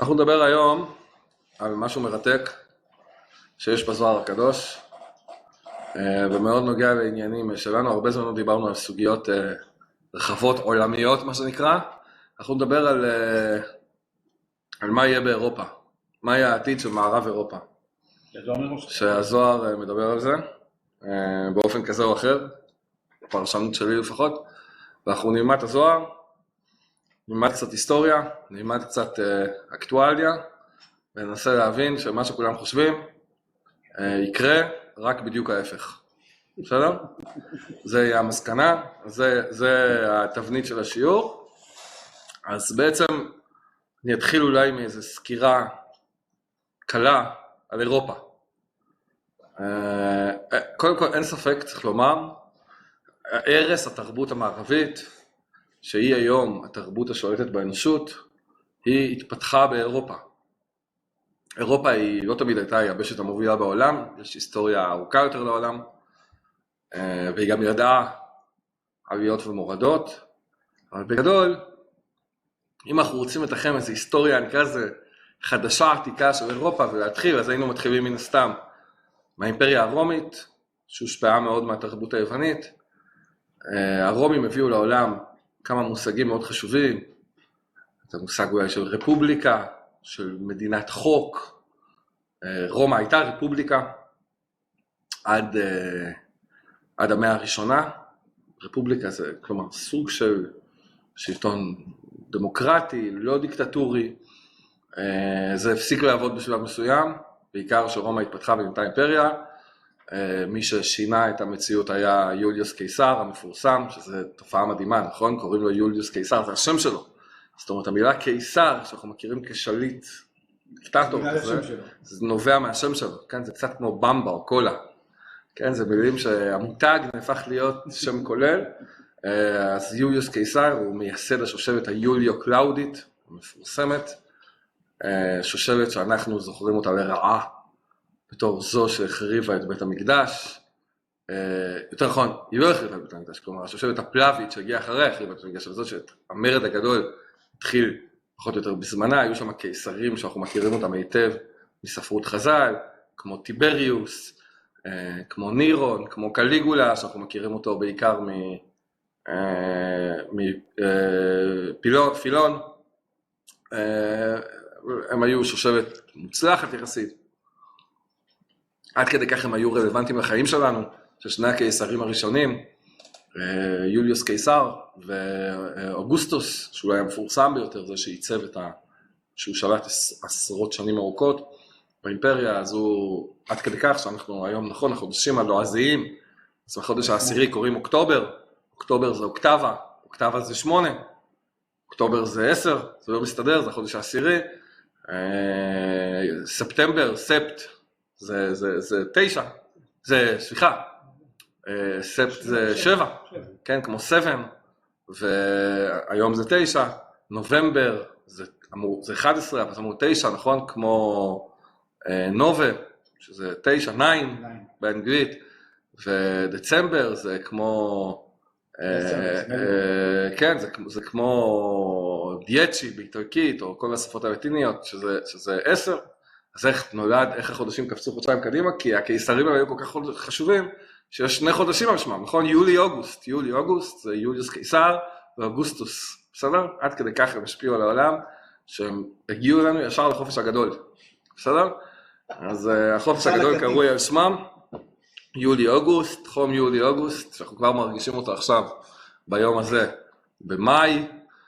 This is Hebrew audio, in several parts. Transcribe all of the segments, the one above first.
אנחנו נדבר היום על משהו מרתק שיש בזוהר הקדוש ומאוד נוגע לעניינים שלנו. הרבה זמן לא דיברנו על סוגיות רחבות עולמיות, מה שנקרא. אנחנו נדבר על מה יהיה באירופה, מה יהיה העתיד של מערב אירופה, שהזוהר מדבר על זה באופן כזה או אחר, בפרשנות שלי לפחות. ואנחנו נלמד את הזוהר, נלמד קצת היסטוריה, נלמד קצת אקטואליה, וננסה להבין שמה שכולם חושבים יקרה רק בדיוק ההפך. בסדר? זה יהיה המסקנה, זה התבנית של השיעור. אז בעצם אני אתחיל אולי מאיזו סקירה קלה על אירופה. קודם כל אין ספק, צריך לומר, ערש התרבות המערבית, שהיא היום התרבות השולטת באנושות, היא התפתחה באירופה. אירופה היא לא תמיד הייתה היבשת המובילה בעולם, יש היסטוריה ארוכה יותר לעולם, והיא גם ידעה עליות ומורדות, אבל בגדול, אם אנחנו רוצים לתחם איזו היסטוריה, נקרא לזה חדשה עתיקה של אירופה ולהתחיל, אז היינו מתחילים מן הסתם מהאימפריה הרומית, שהושפעה מאוד מהתרבות היוונית. הרומים הביאו לעולם כמה מושגים מאוד חשובים, את המושג אולי של רפובליקה, של מדינת חוק. רומא הייתה רפובליקה עד המאה הראשונה. רפובליקה זה כלומר סוג של שלטון דמוקרטי, לא דיקטטורי. זה הפסיק לעבוד בשלב מסוים, בעיקר שרומא התפתחה ונהייתה אימפריה. מי ששינה את המציאות היה יוליוס קיסר המפורסם, שזו תופעה מדהימה, נכון? קוראים לו יוליוס קיסר, זה השם שלו. זאת אומרת, המילה קיסר, שאנחנו מכירים כשליט, דיקטטור, זה נובע מהשם שלו, כן? זה קצת כמו במבה או קולה, כן? זה מילים שהמותג נהפך להיות שם כולל. אז יוליוס קיסר הוא מייסד השושלת היוליו קלאודית, המפורסמת, שושלת שאנחנו זוכרים אותה לרעה, בתור זו שהחריבה את בית המקדש. יותר נכון, היא לא החריבה את בית המקדש, כלומר, השושלת הפלאבית שהגיעה אחרי החריבה את בית המקדש, וזאת שהמרד הגדול התחיל פחות או יותר בזמנה. היו שם קיסרים שאנחנו מכירים אותם היטב מספרות חז"ל, כמו טיבריוס, כמו נירון, כמו קליגולה, שאנחנו מכירים אותו בעיקר מפילון. הם היו שושלת מוצלחת יחסית. עד כדי כך הם היו רלוונטיים לחיים שלנו, ששני הקיסרים הראשונים, יוליוס קיסר ואוגוסטוס, שהוא היה מפורסם ביותר, זה שעיצב שהוא שלט עשרות שנים ארוכות באימפריה. אז הוא עד כדי כך שאנחנו היום, נכון, החודשים הלועזיים, אז בחודש העשירי קוראים אוקטובר. אוקטובר זה אוקטבה, אוקטבה זה 8, אוקטובר זה 10, זה לא מסתדר, זה החודש העשירי. ספטמבר, ספט, זה 9, זה, סליחה, ספט זה 7, כן, כמו 7, והיום זה 9, נובמבר זה 11, אבל זה אמור 9, נכון, כמו נובה, שזה 9, 9 באנגלית, ודצמבר זה כמו, כן, זה כמו דיאצ'י באיטלקית, או כל השפות הלטיניות, שזה 10. אז איך נולד, איך החודשים קפצו חודשיים קדימה? כי הקיסרים היו כל כך חשובים, שיש 2 חודשים על שמם, נכון? יולי-אוגוסט. יולי-אוגוסט זה יוליוס קיסר ואוגוסטוס, בסדר? עד כדי כך הם השפיעו על העולם, שהם הגיעו אלינו ישר לחופש הגדול, בסדר? אז החופש הגדול קרוי על שמם, יולי-אוגוסט, חום יולי-אוגוסט, שאנחנו כבר מרגישים אותו עכשיו, ביום הזה, במאי.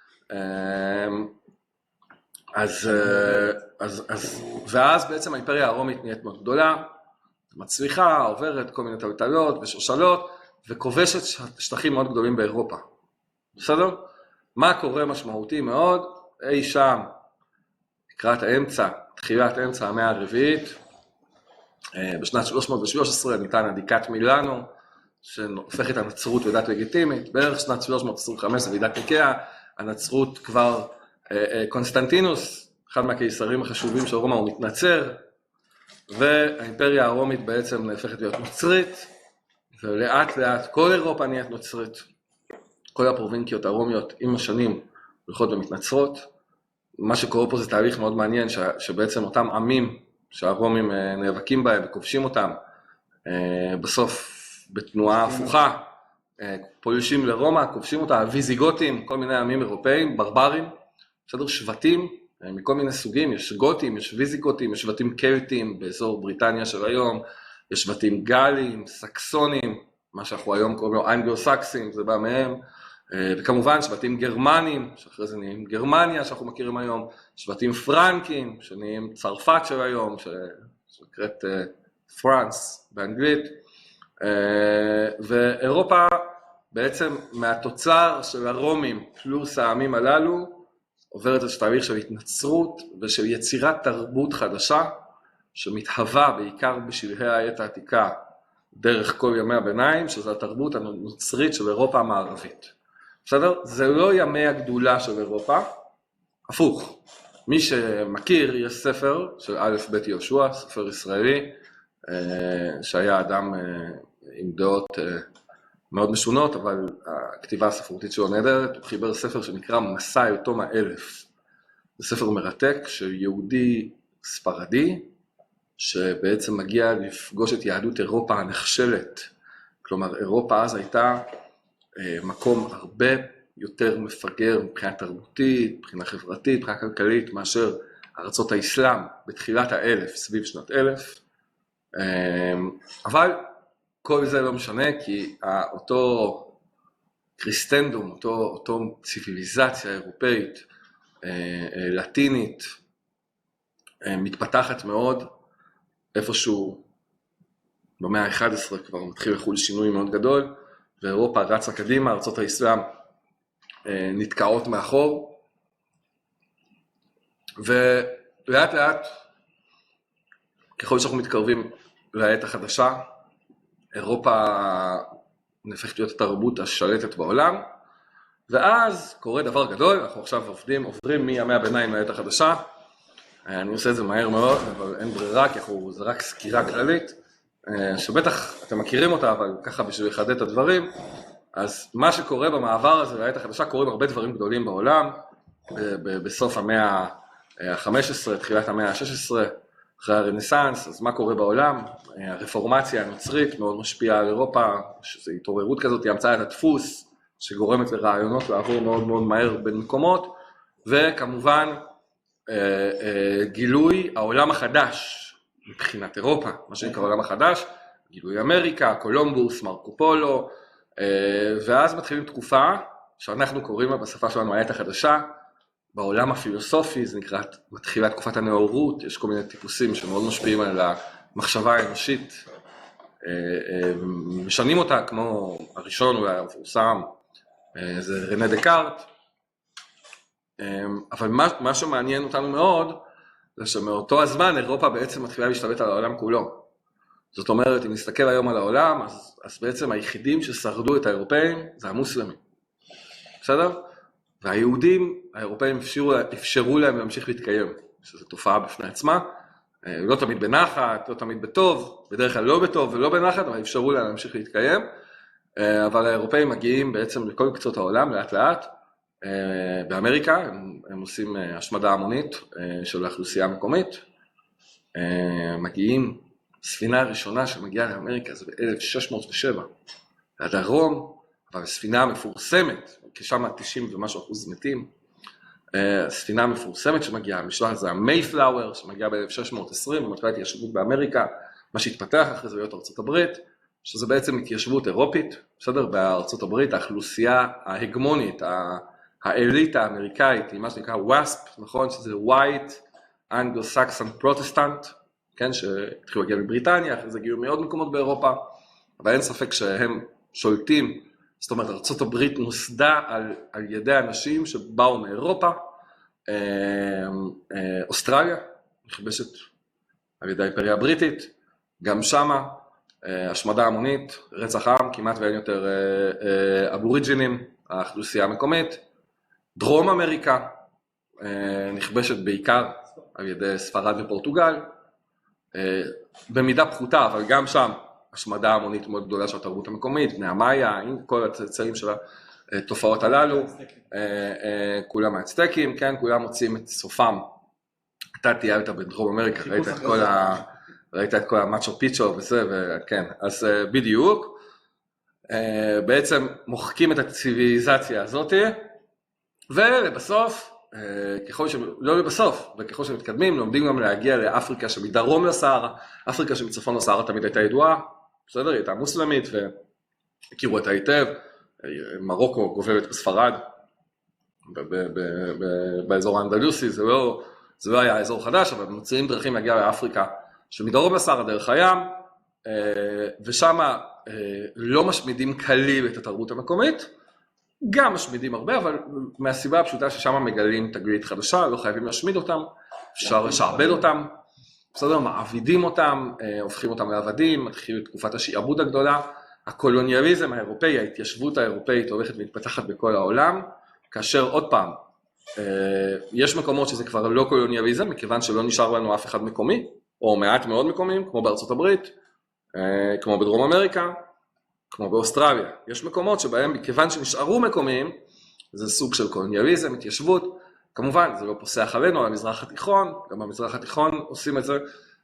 ואז בעצם האימפריה הרומית נהיית מאוד גדולה, מצליחה, עוברת כל מיני טלטלות ושושלות, וכובשת שטחים מאוד גדולים באירופה. בסדר? מה קורה משמעותי מאוד? אי שם, לקראת האמצע, תחילת אמצע המאה הרביעית, בשנת 313 ניתן הדיקת מילאנו, שהופך את הנצרות לדת לגיטימית. בערך שנת 325 ועידת ניקאה, הנצרות כבר, קונסטנטינוס, אחד מהקיסרים החשובים של רומא, הוא מתנצר, והאימפריה הרומית בעצם נהפכת להיות נוצרית, ולאט לאט כל אירופה נהיית נוצרית. כל הפרובינקיות הרומיות עם השנים הולכות ומתנצרות, מה שקורה פה זה תהליך מאוד מעניין, שבעצם אותם עמים שהרומים נאבקים בהם וכובשים אותם, בסוף בתנועה הפוכה, פולשים לרומא, כובשים אותה, הוויזיגותים, כל מיני עמים אירופאים, ברברים, בסדר, שבטים מכל מיני סוגים, יש גותים, יש ויזיגותים, יש שבטים קלטים באזור בריטניה של היום, יש שבטים גלים, סקסונים, מה שאנחנו היום קוראים לו אנגלו-סקסים, זה בא מהם, וכמובן שבטים גרמנים, שאחרי זה נהיים גרמניה שאנחנו מכירים היום, שבטים פרנקים, שנהיים צרפת של היום, שנקראת פרנס באנגלית, ואירופה בעצם מהתוצר של הרומים פלוס העמים הללו, עוברת את תהליך של התנצרות ושל יצירת תרבות חדשה, שמתהווה בעיקר בשלהי העת העתיקה, דרך כל ימי הביניים, שזו התרבות הנוצרית של אירופה המערבית. בסדר? זה לא ימי הגדולה של אירופה, הפוך. מי שמכיר, יש ספר של א' ב' יהושע, ספר ישראלי, שהיה אדם עם דעות מאוד משונות, אבל הכתיבה הספרותית שלו נהדרת, הוא חיבר ספר שנקרא מסע אל תום האלף. זה ספר מרתק של יהודי ספרדי, שבעצם מגיע לפגוש את יהדות אירופה הנחשלת. כלומר, אירופה אז הייתה מקום הרבה יותר מפגר מבחינה תרבותית, מבחינה חברתית, מבחינה כלכלית, מאשר ארצות האסלאם בתחילת האלף, סביב שנת 1000. אבל כל זה לא משנה, כי אותו קריסטנדום, אותו ציוויליזציה אירופאית, לטינית, מתפתחת מאוד, איפשהו במאה ה-11 כבר מתחיל לחול שינוי מאוד גדול, ואירופה רצה קדימה, ארצות האסלאם נתקעות מאחור, ולאט לאט, ככל שאנחנו מתקרבים לעת החדשה, אירופה נהפכת להיות התרבות השלטת בעולם, ואז קורה דבר גדול, אנחנו עכשיו עוברים מימי הביניים לעת החדשה, אני עושה את זה מהר מאוד, אבל אין ברירה, כי זה רק סקירה כללית, שבטח אתם מכירים אותה, אבל ככה בשביל לחדד את הדברים, אז מה שקורה במעבר הזה לעת החדשה, קורים הרבה דברים גדולים בעולם, בסוף המאה ה-15, תחילת המאה ה-16, אחרי הרנסנס, אז מה קורה בעולם? הרפורמציה הנוצרית מאוד משפיעה על אירופה, שזו התעוררות כזאת, היא המצאת הדפוס, שגורמת לרעיונות לעבור מאוד מאוד מהר בין מקומות, וכמובן גילוי העולם החדש מבחינת אירופה, מה שנקרא העולם החדש, גילוי אמריקה, קולומבוס, מרקו פולו, ואז מתחילים תקופה שאנחנו קוראים לה בשפה שלנו העת החדשה, בעולם הפילוסופי, זה נקרא, מתחילה תקופת הנאורות, יש כל מיני טיפוסים שמאוד משפיעים על המחשבה האנושית, משנים אותה, כמו הראשון אולי המפורסם, זה רנה דקארט, אבל מה שמעניין אותנו מאוד, זה שמאותו הזמן אירופה בעצם מתחילה להשתלט על העולם כולו. זאת אומרת, אם נסתכל היום על העולם, אז בעצם היחידים ששרדו את האירופאים זה המוסלמים. בסדר? והיהודים, האירופאים אפשרו להם להמשיך להתקיים, שזו תופעה בפני עצמה, לא תמיד בנחת, לא תמיד בטוב, בדרך כלל לא בטוב ולא בנחת, אבל אפשרו להם להמשיך להתקיים, אבל האירופאים מגיעים בעצם לכל קצות העולם, לאט לאט, באמריקה, הם עושים השמדה המונית של האוכלוסייה המקומית, מגיעים, ספינה הראשונה שמגיעה לאמריקה זה ב-1607, לדרום, אבל ספינה מפורסמת, כשם 90 ומשהו אחוז מתים, ספינה מפורסמת שמגיעה, המשלחת זה המייפלאואר, שמגיעה ב-1620, ומתחילה התיישבות באמריקה, מה שהתפתח אחרי זה להיות ארצות הברית, שזה בעצם התיישבות אירופית, בסדר? בארצות הברית, האוכלוסייה ההגמונית, האליטה האמריקאית, היא מה שנקרא WASP, נכון? שזה White Anglo-Saxon Protestant, כן? שהתחילו להגיע מבריטניה, אחרי זה הגיעו מעוד מקומות באירופה, אבל אין ספק שהם שולטים, זאת אומרת, ארצות הברית נוסדה על ידי אנשים שבאו מאירופה, אוסטרליה, נכבשת על ידי האימפריה הבריטית, גם שמה, השמדה המונית, רצח עם, כמעט ואין יותר אבוריג'ינים, האוכלוסייה המקומית, דרום אמריקה, נכבשת בעיקר על ידי ספרד ופורטוגל, במידה פחותה, אבל גם שם, השמדה המונית מאוד גדולה של התרבות המקומית, בני המאיה, עם כל הצאצאים שלה, התופעות הללו, כולם מהצטקים, כן, כולם מוצאים את סופם. אתה תיארת בדרום אמריקה, ראית את כל המאצ'ו פיצ'ו וזה, וכן, אז בדיוק, בעצם מוחקים את הציביליזציה הזאת, ולבסוף, לא לבסוף, וככל שמתקדמים, לומדים גם להגיע לאפריקה שמדרום לסהרה, אפריקה שמצפון לסהרה תמיד הייתה ידועה, בסדר, היא הייתה מוסלמית, והכירו את היטב, מרוקו גובלת בספרד, באזור האנדלוסי, זה לא היה אזור חדש, אבל מוצאים דרכים להגיע לאפריקה שמדרום לסהרה דרך הים, ושם לא משמידים כליל את התרבות המקומית, גם משמידים הרבה, אבל מהסיבה הפשוטה ששם מגלים תגלית חדשה, לא חייבים להשמיד אותם, אפשר לשעבד אותם, בסדר, מעבידים אותם, הופכים אותם לעבדים, מתחיל תקופת השעבוד הגדולה, הקולוניאליזם האירופאי, ההתיישבות האירופאית הולכת ומתפתחת בכל העולם, כאשר עוד פעם, יש מקומות שזה כבר לא קולוניאליזם, מכיוון שלא נשאר לנו אף אחד מקומי, או מעט מאוד מקומים, כמו בארצות הברית, כמו בדרום אמריקה, כמו באוסטרליה. יש מקומות שבהם, מכיוון שנשארו מקומיים, זה סוג של קולוניאליזם, התיישבות, כמובן, זה לא פוסח עלינו, על המזרח התיכון, גם במזרח התיכון עושים את זה,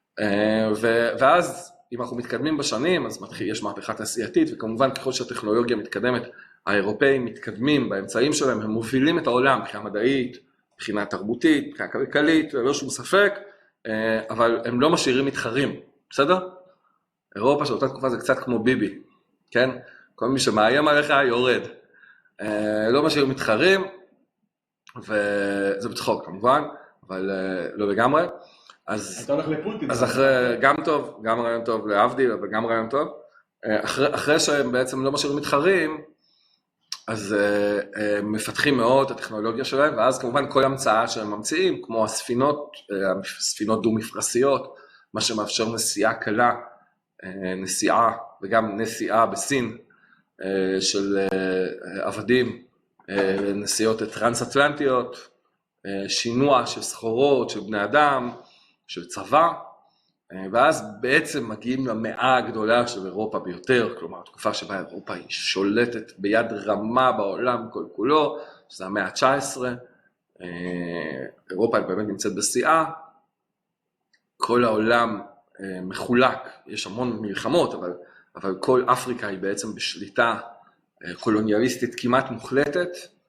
ואז אם אנחנו מתקדמים בשנים, אז יש מהפכה תעשייתית, וכמובן ככל שהטכנולוגיה מתקדמת, האירופאים מתקדמים באמצעים שלהם, הם מובילים את העולם, מבחינה מדעית, מבחינה תרבותית, מבחינה כלכלית, ללא שום ספק, אבל הם לא משאירים מתחרים, בסדר? אירופה של אותה תקופה זה קצת כמו ביבי, כן? כל מי שמאיים עליך יורד. לא משאיר מתחרים, וזה בצחוק כמובן, אבל לא לגמרי. אתה הולך לפוטין. אז אחרי, גם טוב, גם רעיון טוב להבדיל, אבל גם רעיון טוב. אחרי שהם בעצם לא משאירים מתחרים, אז מפתחים מאוד את הטכנולוגיה שלהם, ואז כמובן כל המצאה שהם ממציאים, כמו הספינות דו-מפרשיות, מה שמאפשר נסיעה קלה, נסיעה וגם נסיעה בסין של עבדים, נסיעות טרנס-אטלנטיות, שינוע של סחורות, של בני אדם, של צבא, ואז בעצם מגיעים למאה הגדולה של אירופה ביותר, כלומר התקופה שבה אירופה היא שולטת ביד רמה בעולם כל כולו, שזה המאה ה-19, אירופה באמת נמצאת בשיאה, כל העולם מחולק, יש המון מלחמות, אבל כל אפריקה היא בעצם בשליטה קולוניאליסטית כמעט מוחלטת,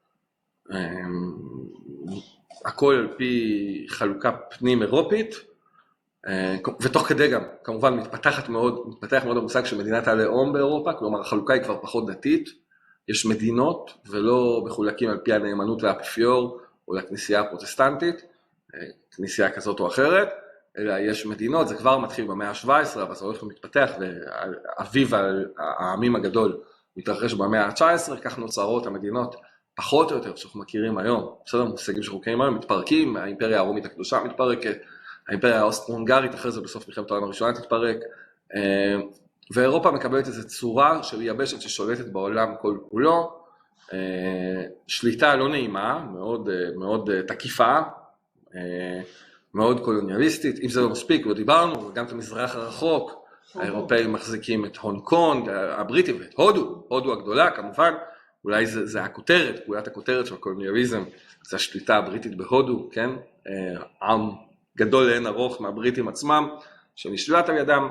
הכל על פי חלוקה פנים אירופית, ותוך כדי גם, כמובן מתפתח מאוד המושג של מדינת הלאום באירופה, כלומר החלוקה היא כבר פחות דתית, יש מדינות ולא מחולקים על פי הנאמנות לאפיפיור או לכנסייה הפרוטסטנטית, כנסייה כזאת או אחרת, אלא יש מדינות, זה כבר מתחיל במאה ה-17, אבל זה הולך ומתפתח, ואביב העמים הגדול מתרחש במאה ה-19, כך נוצרות המדינות פחות או יותר שאנחנו מכירים היום, בסדר, מושגים שאנחנו מכירים היום, מתפרקים, האימפריה הרומית הקדושה מתפרקת, האימפריה האוסטרו-הונגרית אחרי זה בסוף מלחמת העולם הראשונה תתפרק, ואירופה מקבלת איזו צורה של יבשת ששולטת בעולם כל כולו, שליטה לא נעימה, מאוד, מאוד תקיפה, מאוד קולוניאליסטית, אם זה לא מספיק, לא דיברנו, וגם את המזרח הרחוק, האירופאים מחזיקים את הונג קונג, הבריטים ואת הודו הגדולה כמובן, אולי זה הכותרת, פעולת הכותרת של הקולוניאליזם, זה השליטה הבריטית בהודו, כן? עם גדול לאין ארוך מהבריטים עצמם, שנשלט על ידם,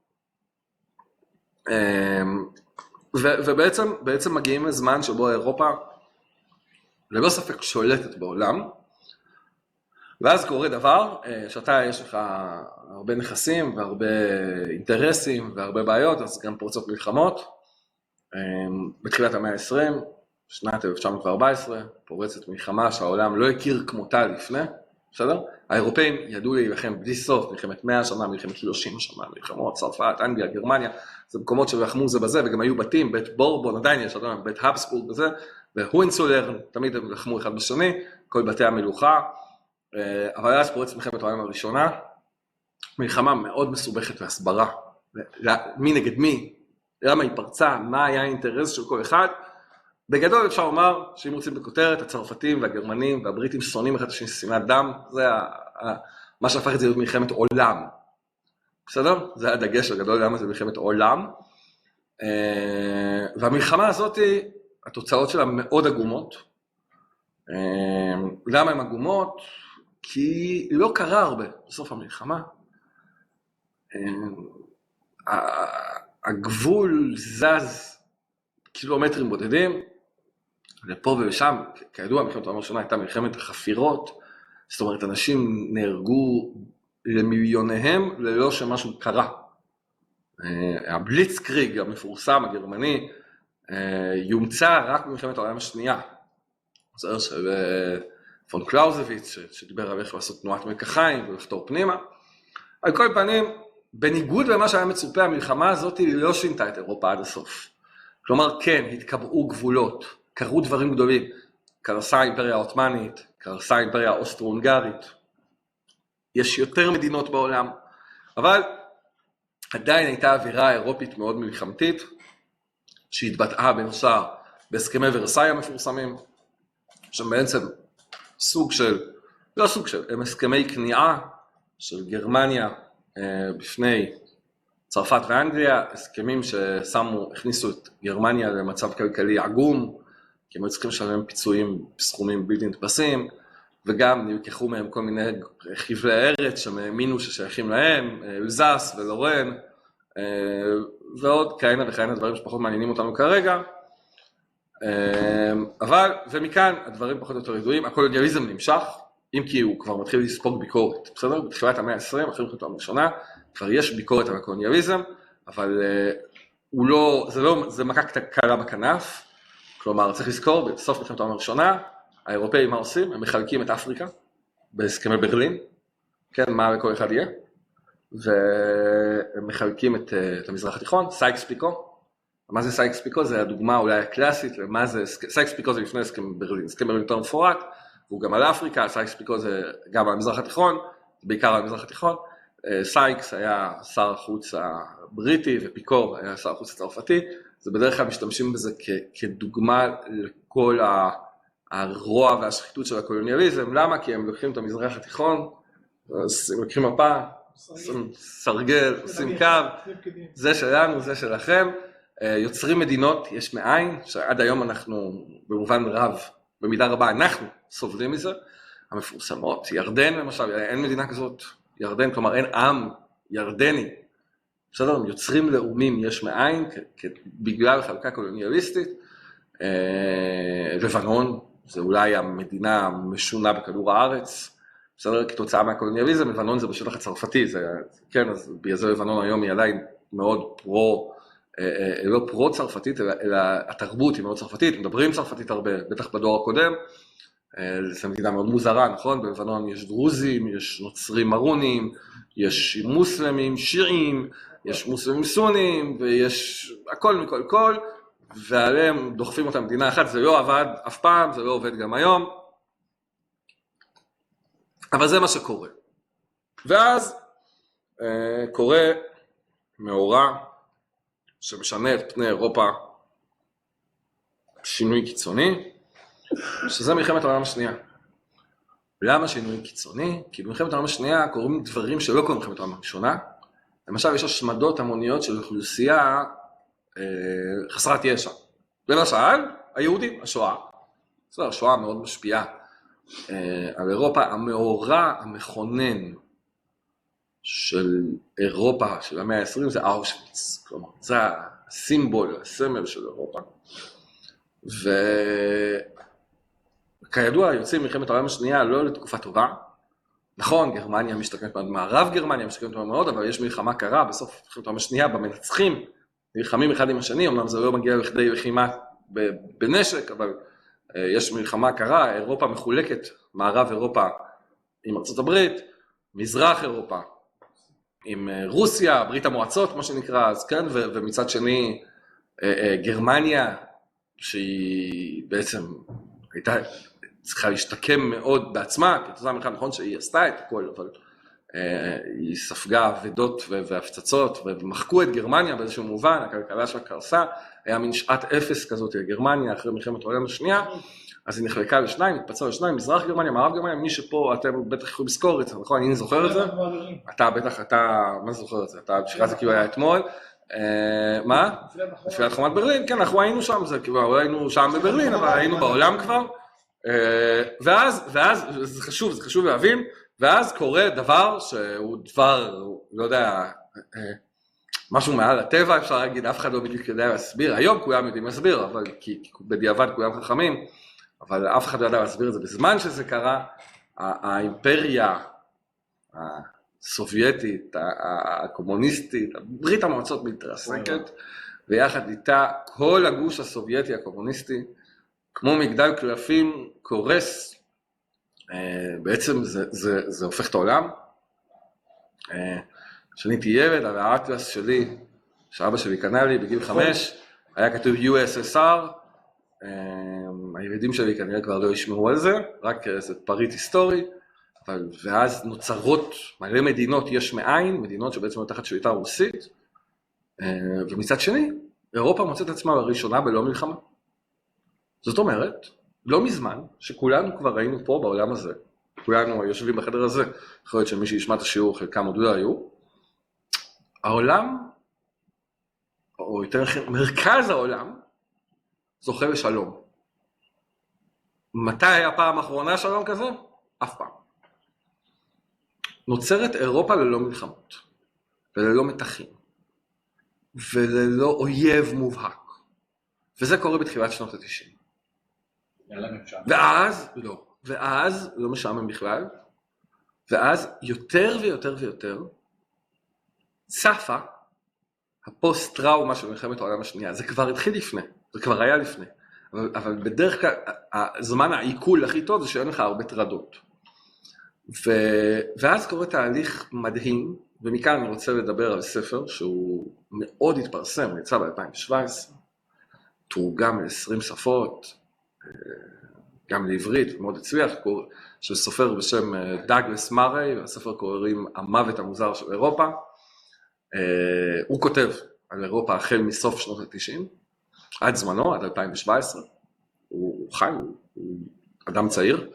ובעצם מגיעים לזמן שבו אירופה ללא ספק שולטת בעולם, ואז קורה דבר, שאתה יש לך הרבה נכסים והרבה אינטרסים והרבה בעיות, אז גם פורצות מלחמות. בתחילת המאה ה-20, שנת 1914, פורצת מלחמה שהעולם לא הכיר כמותה לפני, בסדר? האירופאים ידעו להילחם בלי סוף, מלחמת 100 שנה, מלחמת 30 שנה, מלחמות, צרפת, אנגליה, גרמניה, זה מקומות שלחמו זה בזה, וגם היו בתים, בית בורבון, עדיין יש, בית הבסבורג וזה, והוינצולרן, תמיד הם לחמו אחד בשני, כל בתי המלוכה, אבל אז פורצת מלחמת העולם הראשונה, מלחמה מאוד מסובכת להסברה, מי נגד מי, למה היא פרצה, מה היה האינטרס של כל אחד, בגדול אפשר לומר שאם רוצים בכותרת, הצרפתים והגרמנים והבריטים שונאים אחד השני שנאת דם, זה מה שהפך את זה להיות מלחמת עולם, בסדר? זה הדגש הגדול למה זה מלחמת עולם, והמלחמה הזאת התוצאות שלה מאוד עגומות. למה הן עגומות? כי לא קרה הרבה בסוף המלחמה. הגבול זז קילומטרים בודדים, לפה ולשם, כידוע, מלחמת העולם הראשונה הייתה מלחמת החפירות, זאת אומרת, אנשים נהרגו למיליוניהם ללא שמשהו קרה. הבליצקריג המפורסם הגרמני יומצא רק במלחמת העולם השנייה. זה של פון קלאוזוויץ, שדיבר על איך לעשות תנועת מלקחיים ולחתור פנימה. על כל פנים, בניגוד למה שהיה מצופה, המלחמה הזאת לא שינתה את אירופה עד הסוף. כלומר, כן, התקבעו גבולות, קרו דברים גדולים. קרסה האימפריה העות'מאנית, קרסה האימפריה האוסטרו-הונגרית. יש יותר מדינות בעולם, אבל עדיין הייתה אווירה אירופית מאוד מלחמתית, שהתבטאה בין השאר בהסכמי ורסאי המפורסמים, שבעצם הם הסכמי כניעה של גרמניה בפני צרפת ואנגליה, הסכמים הכניסו את גרמניה למצב כלכלי עגום, כי הם היו צריכים לשלם פיצויים בסכומים בלתי נתפסים, וגם נלקחו מהם כל מיני חבלי ארץ שהם האמינו ששייכים להם, אלזס ולורן, ועוד כהנה וכהנה דברים שפחות מעניינים אותנו כרגע. אבל, ומכאן הדברים פחות או יותר ידועים, הקולוניאליזם נמשך, אם כי הוא כבר מתחיל לספוג ביקורת, בסדר? בתחילת המאה ה-20, אחרי מלחמת העולם הראשונה, כבר יש ביקורת על הקולוניאליזם, אבל זה מכה קלה בכנף, כלומר, צריך לזכור, בסוף מלחמת העולם הראשונה, האירופאים מה עושים? הם מחלקים את אפריקה, בהסכמי ברלין, כן, מה לכל אחד יהיה, והם מחלקים את המזרח התיכון, סייקס-פיקו. מה זה סייקס-פיקו? זה הדוגמה אולי הקלאסית למה זה, סייקס-פיקו זה לפני הסכם ברלין, הסכם ברלין יותר מפורט, והוא גם על אפריקה, סייקס-פיקו זה גם על המזרח התיכון, בעיקר על המזרח התיכון, סייקס היה שר החוץ הבריטי, ופיקו היה שר החוץ הצרפתי, זה בדרך כלל משתמשים בזה כדוגמה לכל הרוע והשחיתות של הקולוניאליזם. למה? כי הם לוקחים את המזרח התיכון, אז הם לוקחים מפה, סרגל, עושים קו, זה שלנו, זה שלכם, יוצרים מדינות יש מאין, שעד היום אנחנו במובן רב, במידה רבה אנחנו סובלים מזה, המפורסמות, ירדן למשל, אין מדינה כזאת, ירדן, כלומר אין עם ירדני, בסדר, הם יוצרים לאומים יש מאין, בגלל חלקה קולוניאליסטית, לבנון, זה אולי המדינה המשונה בכדור הארץ, בסדר, כתוצאה מהקולוניאליזם, לבנון זה בשטח הצרפתי, כן, אז בגלל זה לבנון היום היא עדיין מאוד לא פרו-צרפתית, אלא התרבות היא מאוד צרפתית, מדברים צרפתית הרבה, בטח בדור הקודם, זו מדינה מאוד מוזרה, נכון? בלבנון יש דרוזים, יש נוצרים מרונים, יש מוסלמים, שיעים, יש מוסלמים סונים, ויש הכל מכל כל, ועליהם דוחפים אותם מדינה אחת, זה לא עבד אף פעם, זה לא עובד גם היום, אבל זה מה שקורה. ואז קורה מאורע שמשנה את פני אירופה שינוי קיצוני, שזה מלחמת העולם השנייה. למה שינוי קיצוני? כי במלחמת העולם השנייה קוראים דברים שלא קוראים במלחמת העולם הראשונה. למשל, יש השמדות המוניות של אוכלוסייה חסרת ישע. למשל, היהודים, השואה. זו השואה מאוד משפיעה על אירופה. המאורע המכונן של אירופה של המאה ה-20 זה אושוויץ. כלומר, זה הסימבול, הסמל של אירופה. וכידוע, יוצאים מלחמת העולם השנייה לא לתקופה טובה. נכון, גרמניה משתקמת מאוד, מערב גרמניה משתקמת מאוד, אבל יש מלחמה קרה בסוף מלחמת העולם השנייה, במנצחים, נלחמים אחד עם השני, אמנם זה לא מגיע לכדי לחימה בנשק, אבל יש מלחמה קרה, אירופה מחולקת, מערב אירופה עם ארצות הברית, מזרח אירופה עם רוסיה, ברית המועצות, מה שנקרא, אז כן, ומצד שני גרמניה, שהיא בעצם הייתה צריכה להשתקם מאוד בעצמה, כתוצאה מלחמה, נכון שהיא עשתה את הכל, אבל היא ספגה אבדות והפצצות, ומחקו את גרמניה באיזשהו מובן, הכלכלה שלה קרסה, היה מין שעת אפס כזאת לגרמניה אחרי מלחמת העולם השנייה, אז היא נחלקה לשניים, התפצלה לשניים, מזרח גרמניה, מערב גרמניה, מי שפה אתם בטח יכולים לזכור את זה, נכון? אני זוכר את זה? אתה בטח, מה זוכר את זה? אתה בשביל זה כאילו היה אתמול, מה? נפילת חומת ברלין, כן, אנחנו היינו שם, זה כבר היינו שם בברלין, אבל היינו בעולם כבר. ואז, זה חשוב להבין, ואז קורה דבר שהוא דבר, לא יודע, משהו מעל הטבע, אפשר להגיד, אף אחד לא בדיוק יודע להסביר, היום כולם יודעים להסביר, אבל כי בדיעבד כולם חכמים, אבל אף אחד לא יודע להסביר את זה. בזמן שזה קרה, האימפריה הסובייטית, הקומוניסטית, ברית המועצות מתרסקת, ויחד איתה כל הגוש הסובייטי הקומוניסטי, כמו מגדל קלפים קורס, בעצם זה הופך את העולם. כשאני הייתי ילד, על האטלס שלי, שאבא שלי קנה לי בגיל 5, היה כתוב USSR, הילדים שלי כנראה כבר לא ישמעו על זה, רק איזה פריט היסטורי, ואז נוצרות מלא מדינות יש מאין, מדינות שבעצם היו תחת שליטה רוסית, ומצד שני, אירופה מוצאת עצמה לראשונה בלא מלחמה. זאת אומרת, לא מזמן, שכולנו כבר ראינו פה בעולם הזה, כולנו יושבים בחדר הזה, יכול להיות שמי שישמע את השיעור חלקם עוד לא היו, העולם, או יותר מרכז העולם, זוכה לשלום. מתי היה פעם אחרונה שלום כזה? אף פעם. נוצרת אירופה ללא מלחמות, וללא מתחים, וללא אויב מובהק. וזה קורה בתחילת שנות ה-90. ואז, לא משעמם בכלל, ואז יותר ויותר ויותר, צפה הפוסט-טראומה של מלחמת העולם השנייה. זה כבר התחיל לפני, זה כבר היה לפני. אבל בדרך כלל, הזמן העיכול הכי טוב זה שאין לך הרבה טרדות. ואז קורה תהליך מדהים, ומכאן אני רוצה לדבר על ספר שהוא מאוד התפרסם, יצא ב-2017, תורגם ל-20 שפות, גם לעברית, מאוד הצליח, של סופר בשם דאגלס מארי, והספר קוראים המוות המוזר של אירופה. הוא כותב על אירופה החל מסוף שנות ה-90, עד זמנו, עד 2017, הוא חי, הוא אדם צעיר,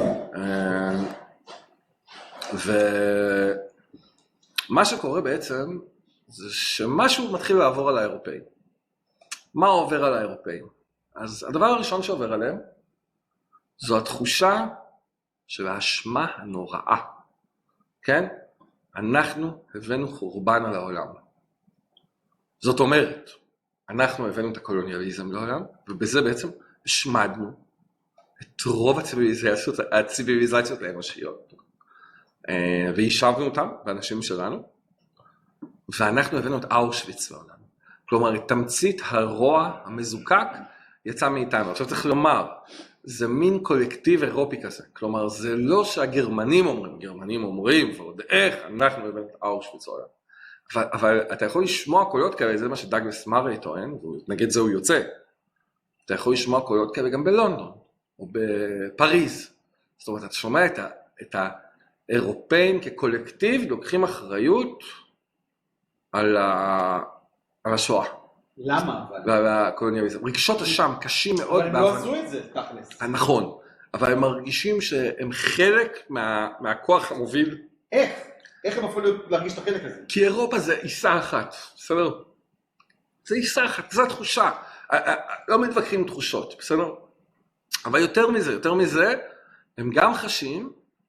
ומה שקורה בעצם, זה שמשהו מתחיל לעבור על האירופאים. מה עובר על האירופאים? אז הדבר הראשון שעובר עליהם, זו התחושה של האשמה הנוראה. כן? אנחנו הבאנו חורבן על העולם. זאת אומרת, אנחנו הבאנו את הקולוניאליזם לעולם, ובזה בעצם השמדנו את רוב הציביליזציות האנושיות. והשבנו אותם, באנשים שלנו, ואנחנו הבאנו את אושוויץ לעולם. כלומר, את תמצית הרוע המזוקק יצא מאיתנו. עכשיו צריך לומר, זה מין קולקטיב אירופי כזה. כלומר, זה לא שהגרמנים אומרים, גרמנים אומרים, ועוד איך, אנחנו הבאנו את אושוויץ לעולם. אבל אתה יכול לשמוע קולות כאלה, זה מה שדאגלס מארי טוען, ונגד זה הוא יוצא. אתה יכול לשמוע קולות כאלה גם בלונדון, או בפריז. זאת אומרת, אתה שומע את האירופאים כקולקטיב, לוקחים אחריות על השואה. למה? ועל הקולוניאליזם. רגשות אשם קשים מאוד. אבל הם לא עשו את זה, תכלס. נכון, אבל הם מרגישים שהם חלק מהכוח המוביל. איך? איך הם אפילו להרגיש את החלק הזה? כי אירופה זה עיסה אחת, בסדר? זה עיסה אחת, זו התחושה. לא מתווכחים עם תחושות, בסדר? אבל יותר מזה, הם גם חשים,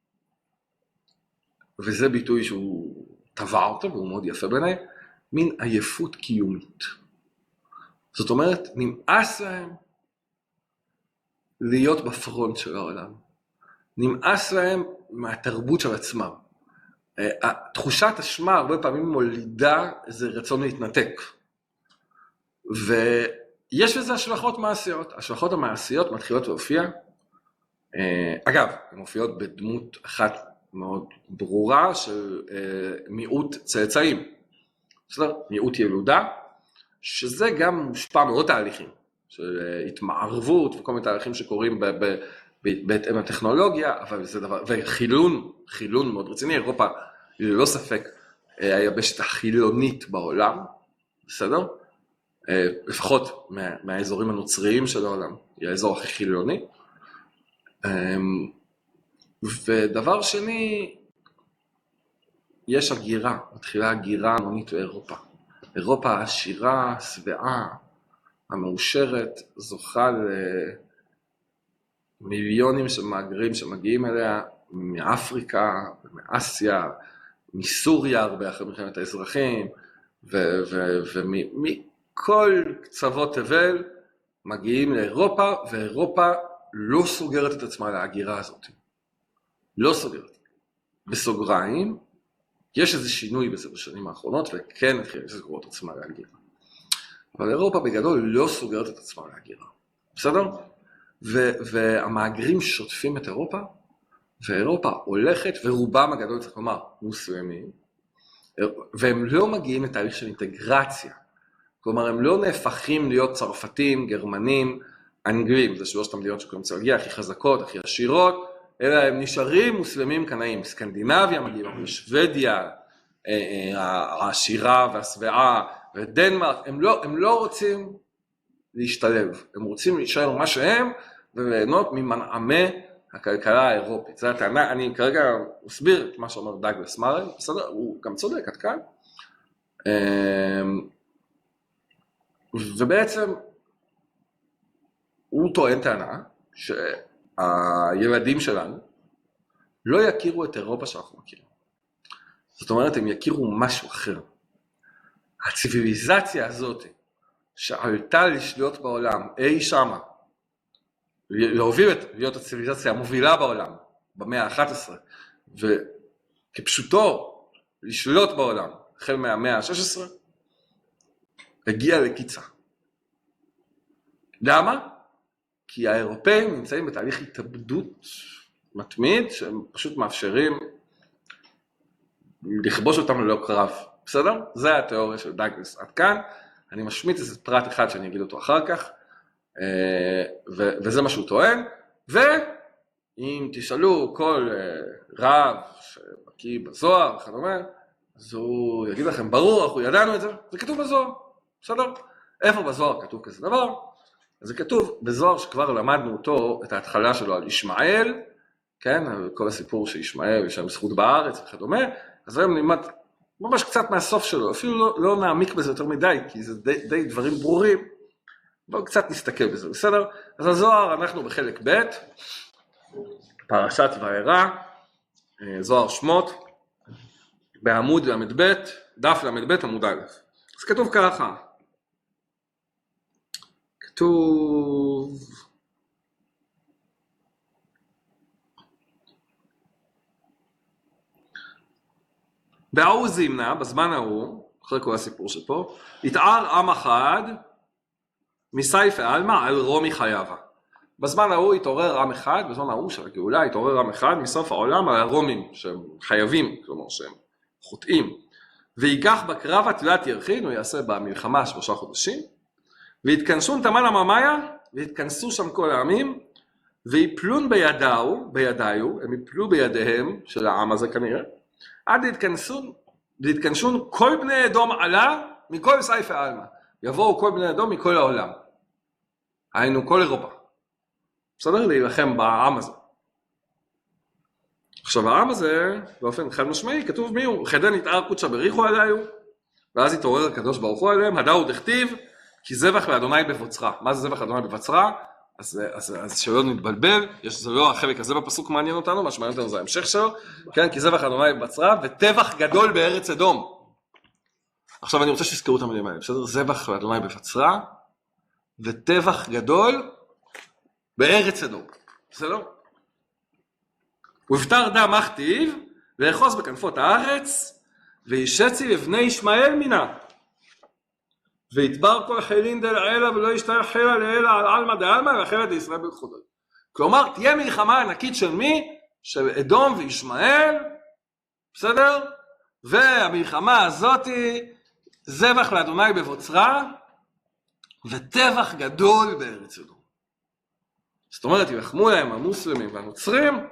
וזה ביטוי שהוא טבע אותו, והוא מאוד יפה בעיניי, מין עייפות קיומית. זאת אומרת, נמאס להם להיות בפרונט של העולם. נמאס להם מהתרבות של עצמם. תחושת אשמה הרבה פעמים מולידה איזה רצון להתנתק. ויש לזה השלכות מעשיות. השלכות המעשיות מתחילות להופיע. אגב, הן מופיעות בדמות אחת מאוד ברורה של מיעוט צאצאים. בסדר? מיעוט ילודה, שזה גם מושפע מאוד תהליכים, של התמערבות וכל מיני תהליכים שקורים בהתאם לטכנולוגיה, אבל זה דבר, וחילון מאוד רציני. אירופה ללא ספק היבשת החילונית בעולם, בסדר? לפחות מהאזורים הנוצריים של העולם, היא האזור הכי חילוני. ודבר שני, יש הגירה, מתחילה הגירה המונית באירופה. אירופה העשירה, שבעה, המאושרת, זוכה למיליונים של מהגרים שמגיעים אליה מאפריקה, מאסיה, מסוריה הרבה אחרי מלחמת האזרחים, ומכל קצוות תבל מגיעים לאירופה, ואירופה לא סוגרת את עצמה להגירה הזאת. לא סוגרת. בסוגריים, יש איזה שינוי בזה בשנים האחרונות, וכן התחילה לסגור את עצמה להגירה. אבל אירופה בגדול לא סוגרת את עצמה להגירה. בסדר? והמהגרים שוטפים את אירופה, ואירופה הולכת, ורובם הגדול צריך לומר מוסלמים, והם לא מגיעים לתהליך של אינטגרציה. כלומר, הם לא נהפכים להיות צרפתים, גרמנים, אנגלים, זה שלושת המדינות שקוראים להגיע הכי חזקות, הכי עשירות, אלא הם נשארים מוסלמים קנאים. סקנדינביה מגיעים, שוודיה, העשירה והשבעה, ודנמרק, הם לא רוצים להשתלב, הם רוצים להישאר מה שהם, וליהנות ממנעמי הכלכלה האירופית. זו הטענה, אני כרגע אסביר את מה שאומר דאגלס מארל, בסדר? הוא גם צודק, עד כאן. ובעצם הוא טוען טענה שהילדים שלנו לא יכירו את אירופה שאנחנו מכירים. זאת אומרת, הם יכירו משהו אחר. הציביליזציה הזאת שעלתה לשלוט בעולם, אי שמה, להוביל להיות הציביליזציה המובילה בעולם במאה ה-11, וכפשוטו לשלוט בעולם החל מהמאה ה-16, הגיע לקיצה. למה? כי האירופאים נמצאים בתהליך התאבדות מתמיד, שהם פשוט מאפשרים לכבוש אותם ללא קרב. בסדר? זה התיאוריה של דאגלס. עד כאן, אני משמיט איזה פרט אחד שאני אגיד אותו אחר כך, וזה מה שהוא טוען, ואם תשאלו כל רב שבקיא בזוהר וכדומה, אז הוא יגיד לכם, ברור, אנחנו ידענו את זה, זה כתוב בזוהר, בסדר? איפה בזוהר כתוב כזה דבר? אז זה כתוב בזוהר שכבר למדנו אותו, את ההתחלה שלו על ישמעאל, כן? כל הסיפור שישמעאל, יש להם זכות בארץ וכדומה, אז היום נלמד ממש קצת מהסוף שלו, אפילו לא נעמיק בזה יותר מדי, כי זה די דברים ברורים, בואו קצת נסתכל בזה, בסדר? אז הזוהר, אנחנו בחלק ב', פרשת וארא, זוהר שמות, בעמוד למ"ב, דף למ"ב עמוד א'. אז כתוב ככה, כתוב, בהוא זימנה, בזמן ההוא, אחרי כל הסיפור שפה, התער עם אחד מסייפה אלמה על רומי חייבה. בזמן ההוא התעורר עם אחד, בזמן ההוא של הגאולה התעורר עם אחד מסוף העולם על הרומים שהם חייבים, כלומר שהם חוטאים. ויגח בקרב תלת ירחין, הוא יעשה במלחמה 3 חודשים, והתכנסו תמן הממיה, והתכנסו שם כל העמים, ויפלון בידיו, הם יפלו בידיהם של העם הזה כנראה, עד להתכנסו כל בני אדום עלה מכל סייפה אלמה. יבואו כל בני אדום מכל העולם. היינו כל אירופה. בסדר? להילחם בעם הזה. עכשיו העם הזה, באופן חד משמעי, כתוב מי הוא? חדן יתער קודשא בריחו עליו, ואז התעורר הקדוש ברוך הוא עליהם, הדאו דכתיב, כי זבח לאדוני בבוצרה. מה זה זבח לאדוני בבוצרה? אז שלא נתבלבל, זה לא החלק הזה בפסוק מעניין אותנו, מה שמעניין אותנו זה ההמשך שלו, כן, כי זבח לאדוני בבצרה, וטבח גדול בארץ אדום. עכשיו אני רוצה שתזכרו את המילים האלה, בסדר? זבח לאדוני בבצרה, וטבח גדול בארץ אדום. בסדר? ובפטר דם מכתיב, ואחוז בכנפות הארץ, וישצי לבני ישמעאל מינה. ויתבר כל חילין דלעילה ולא ישתער חילה לעילה על עלמא דעלמא ואחרת לישראל בלכודות. כלומר, תהיה מלחמה ענקית של מי? של אדום וישמעאל, בסדר? והמלחמה הזאת זבח לאדוני בבוצרה, וטבח גדול בארץ אדום. זאת אומרת, ילחמו להם המוסלמים והנוצרים,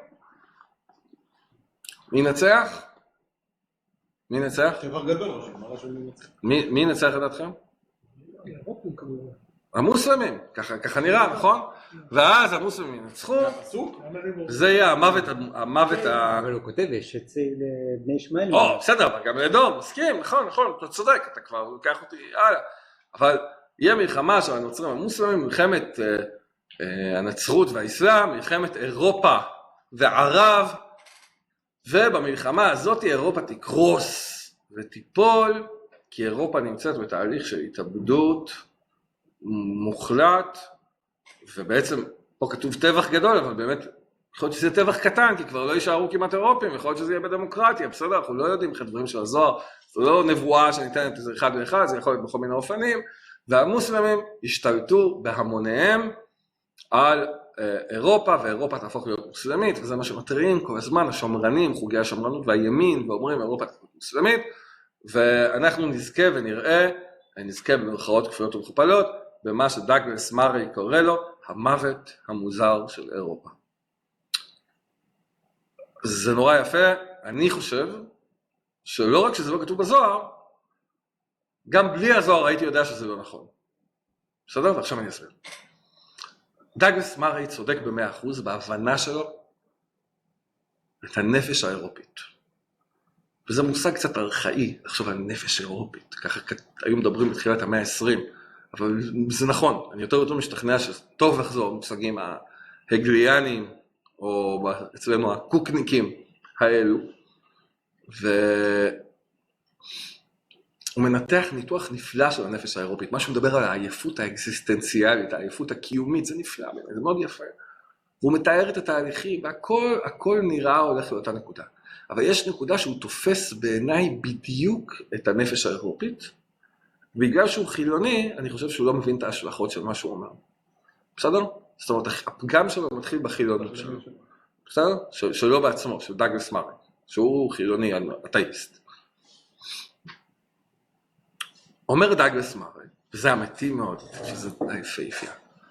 מי נצח? מי נצח? טבח גדול, מי נצח? מי נצח לדעתכם? המוסלמים, ככה נראה, נכון? ואז המוסלמים ינצחו, זה יהיה המוות אבל הוא כותב, יש אצל בני ישמעאל. בסדר, אבל גם לאדום, מסכים, נכון, אתה צודק, אתה כבר לוקח אותי הלאה. אבל יהיה מלחמה של הנוצרים המוסלמים, מלחמת הנצרות והאסלאם, מלחמת אירופה וערב, ובמלחמה הזאת אירופה תקרוס ותיפול, כי אירופה נמצאת בתהליך של התאבדות מוחלט, ובעצם פה כתוב טבח גדול, אבל באמת יכול להיות שזה טבח קטן, כי כבר לא יישארו כמעט אירופים, יכול להיות שזה יהיה בדמוקרטיה, בסדר, אנחנו לא יודעים איך הדברים של הזוהר, זה לא נבואה שניתנת איזה אחד לאחד, זה יכול להיות בכל מיני אופנים, והמוסלמים השתלטו בהמוניהם על אירופה, ואירופה תהפוך להיות מוסלמית, וזה מה שמטריעים כל הזמן, השומרנים, חוגי השומרנות והימין, ואומרים אירופה תהפוך מוסלמית, ואנחנו נזכה ונראה, נזכה במרכאות כפולות ומכופלות, במה שדאגלס מארי קורא לו, המוות המוזר של אירופה. זה נורא יפה, אני חושב, שלא רק שזה לא כתוב בזוהר, גם בלי הזוהר הייתי יודע שזה לא נכון. בסדר? ועכשיו אני אסביר. דאגלס מארי צודק ב100% בהבנה שלו את הנפש האירופית. וזה מושג קצת ארכאי, לחשוב על נפש אירופית. ככה היו מדברים בתחילת המאה ה-20, אבל זה נכון, אני יותר משתכנע שטוב לחזור מושגים ההגליאנים, או אצלנו הקוקניקים האלו, הוא מנתח ניתוח נפלא של הנפש האירופית, מה שמדבר על העייפות האקזיסטנציאלית, העייפות הקיומית, זה נפלא, זה מאוד יפה. והוא מתאר את התהליכים, והכל נראה הולך לאותה נקודה. אבל יש נקודה שהוא תופס בעיניי בדיוק את הנפש האירופית, בגלל שהוא חילוני, אני חושב שהוא לא מבין את ההשלכות של מה שהוא אומר. בסדר? זאת אומרת, הפגם שלו מתחיל בחילונות שלו. בסדר? שלא בעצמו, של דאגלס מארי, שהוא חילוני, אתאיסט. אומר דאגלס מארי, וזה אמיתי מאוד, שזה יפהפה.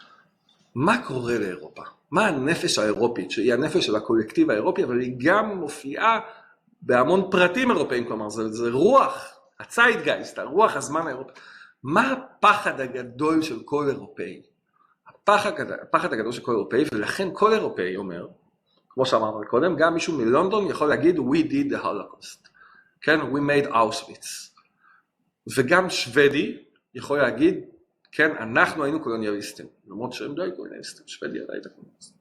מה קורה לאירופה? מה הנפש האירופית, שהיא הנפש של הקולקטיב האירופי, אבל היא גם מופיעה בהמון פרטים אירופאים, כלומר, זה רוח, הצייטגייסט, הרוח הזמן האירופי. מה הפחד הגדול של כל אירופאי? הפחד הגדול של כל אירופאי, ולכן כל אירופאי אומר, כמו שאמרנו קודם, גם מישהו מלונדון יכול להגיד, we did the Holocaust. כן, we made Auschwitz. וגם שוודי יכול להגיד, כן, אנחנו היינו קולוניאליסטים. למרות שהם לא היו קולוניאליסטים, שוודי הייתה קולוניאליסטים.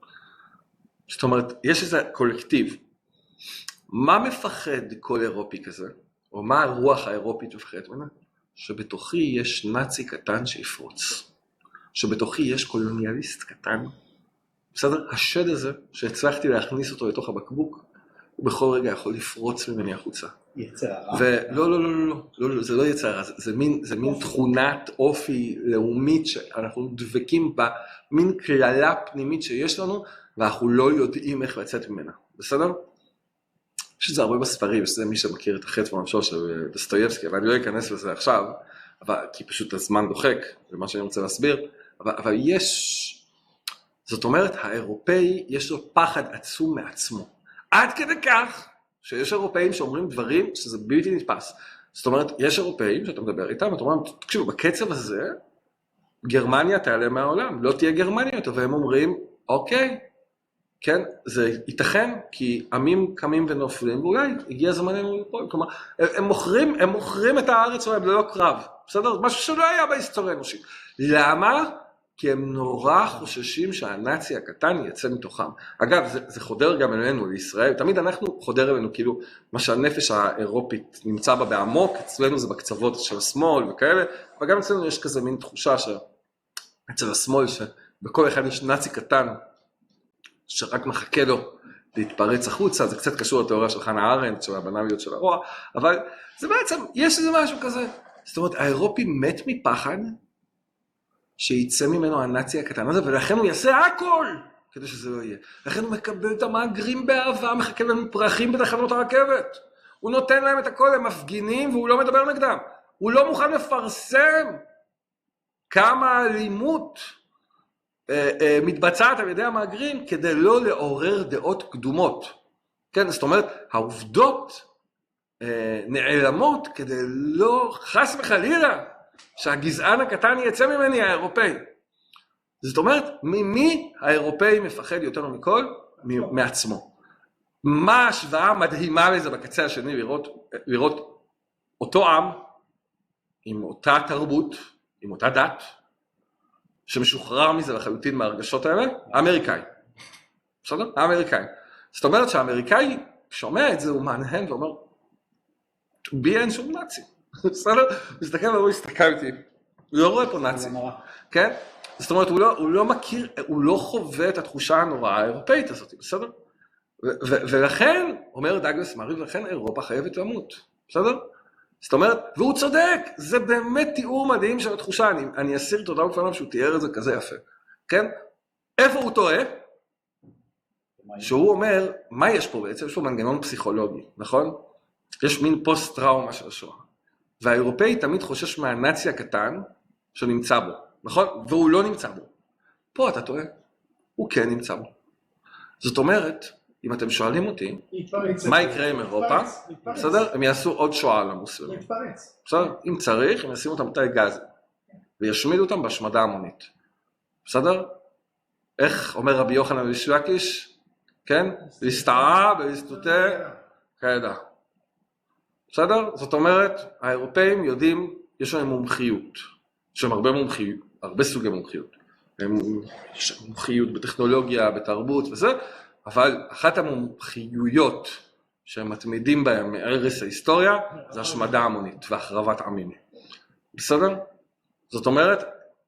זאת אומרת, יש איזה קולקטיב. מה מפחד כל אירופי כזה? או מה הרוח האירופית מפחדת ממנה? שבתוכי יש נאצי קטן שיפרוץ. שבתוכי יש קולוניאליסט קטן. בסדר? השד הזה שהצלחתי להכניס אותו לתוך הבקבוק, הוא בכל רגע יכול לפרוץ ממני החוצה. יצרה. לא, זה לא יצרה, זה מין תכונת אופי לאומית שאנחנו דבקים בה, מין כללה פנימית שיש לנו, ואנחנו לא יודעים איך לצאת ממנה. בסדר? יש את זה הרבה בספרים, שזה מי שמכיר את החטא והעונשו של דוסטויבסקי, אבל אני לא אכנס לזה עכשיו, כי פשוט הזמן דוחק, זה מה שאני רוצה להסביר, אבל יש, זאת אומרת, האירופאי יש לו פחד עצום מעצמו. עד כדי כך שיש אירופאים שאומרים דברים שזה בלתי נתפס. זאת אומרת, יש אירופאים שאתה מדבר איתם, אתה אומר, תקשיבו, בקצב הזה, גרמניה תעלה מהעולם, לא תהיה גרמניה יותר, והם אומרים, אוקיי, כן, זה ייתכן, כי עמים קמים ונופלים, ואולי הגיע זמננו ליפול. כלומר, הם מוכרים את הארץ שלהם ללא קרב, בסדר? משהו שלא היה בהיסטוריה אנושית. למה? כי הם נורא חוששים שהנאצי הקטן יצא מתוכם. אגב, זה חודר גם אלינו, לישראל. תמיד אנחנו חודר אלינו, כאילו, מה שהנפש האירופית נמצא בה בעמוק, אצלנו זה בקצוות של השמאל וכאלה, וגם אצלנו יש כזה מין תחושה שאצל השמאל, שבכל אחד יש נאצי קטן, שרק מחכה לו להתפרץ החוצה, זה קצת קשור לתיאוריה של חנה ארנדט, של הבנאליות של הרוע, אבל זה בעצם, יש איזה משהו כזה. זאת אומרת, האירופי מת מפחד, שיצא ממנו הנאצי הקטן הזה, ולכן הוא יעשה הכל, כדי שזה לא יהיה. לכן הוא מקבל את המאגרים באהבה, מחכה להם פרחים בתחנות הרכבת. הוא נותן להם את הכל, הם מפגינים, והוא לא מדבר נגדם. הוא לא מוכן לפרסם כמה אלימות מתבצעת על ידי המאגרים, כדי לא לעורר דעות קדומות. כן, זאת אומרת, העובדות נעלמות, כדי לא חס וחלילה, שהגזען הקטן יצא ממני האירופאי. זאת אומרת, ממי האירופאי מפחד יותר מכל? מעצמו. מה ההשוואה מדהימה לזה בקצה השני, לראות אותו עם, עם אותה תרבות, עם אותה דת, שמשוחרר מזה לחלוטין מהרגשות האלה, האמריקאי. בסדר? האמריקאי. זאת אומרת שהאמריקאי שומע את זה, הוא מהנהן ואומר, בי אין שום נאצי. בסדר? מסתכל והוא הסתכלתי. הוא לא רואה פה נאצי. כן? זאת אומרת, הוא לא מכיר, הוא לא חווה את התחושה הנוראה האירופאית הזאת, בסדר? ולכן, אומר דאגלס מארי, ולכן אירופה חייבת למות. בסדר? זאת אומרת, והוא צודק, זה באמת תיאור מדהים של התחושה, אני אסיר תודה בפניו שהוא תיאר את זה כזה יפה. כן? איפה הוא טועה? שהוא אומר, מה יש פה בעצם? יש פה מנגנון פסיכולוגי, נכון? יש מין פוסט-טראומה של השואה. והאירופאי תמיד חושש מהנאצי הקטן שנמצא בו, נכון? והוא לא נמצא בו. פה אתה טועה, הוא כן נמצא בו. זאת אומרת, אם אתם שואלים אותי, מה יקרה עם אירופה? בסדר? הם יעשו עוד שואה למוסלמים. בסדר? אם צריך, הם ישימו אותם בתאי גז, וישמידו אותם בהשמדה המונית. בסדר? איך אומר רבי יוחנן בן לקיש? כן? להסתעה ולהסתותה כידע. בסדר? זאת אומרת, האירופאים יודעים, יש להם מומחיות. יש להם הרבה סוגי מומחיות. יש מומחיות בטכנולוגיה, בתרבות וזה, אבל אחת המומחיויות שהם מתמידים בהם מערש ההיסטוריה, זה השמדה המונית והחרבת עמים. בסדר? זאת אומרת,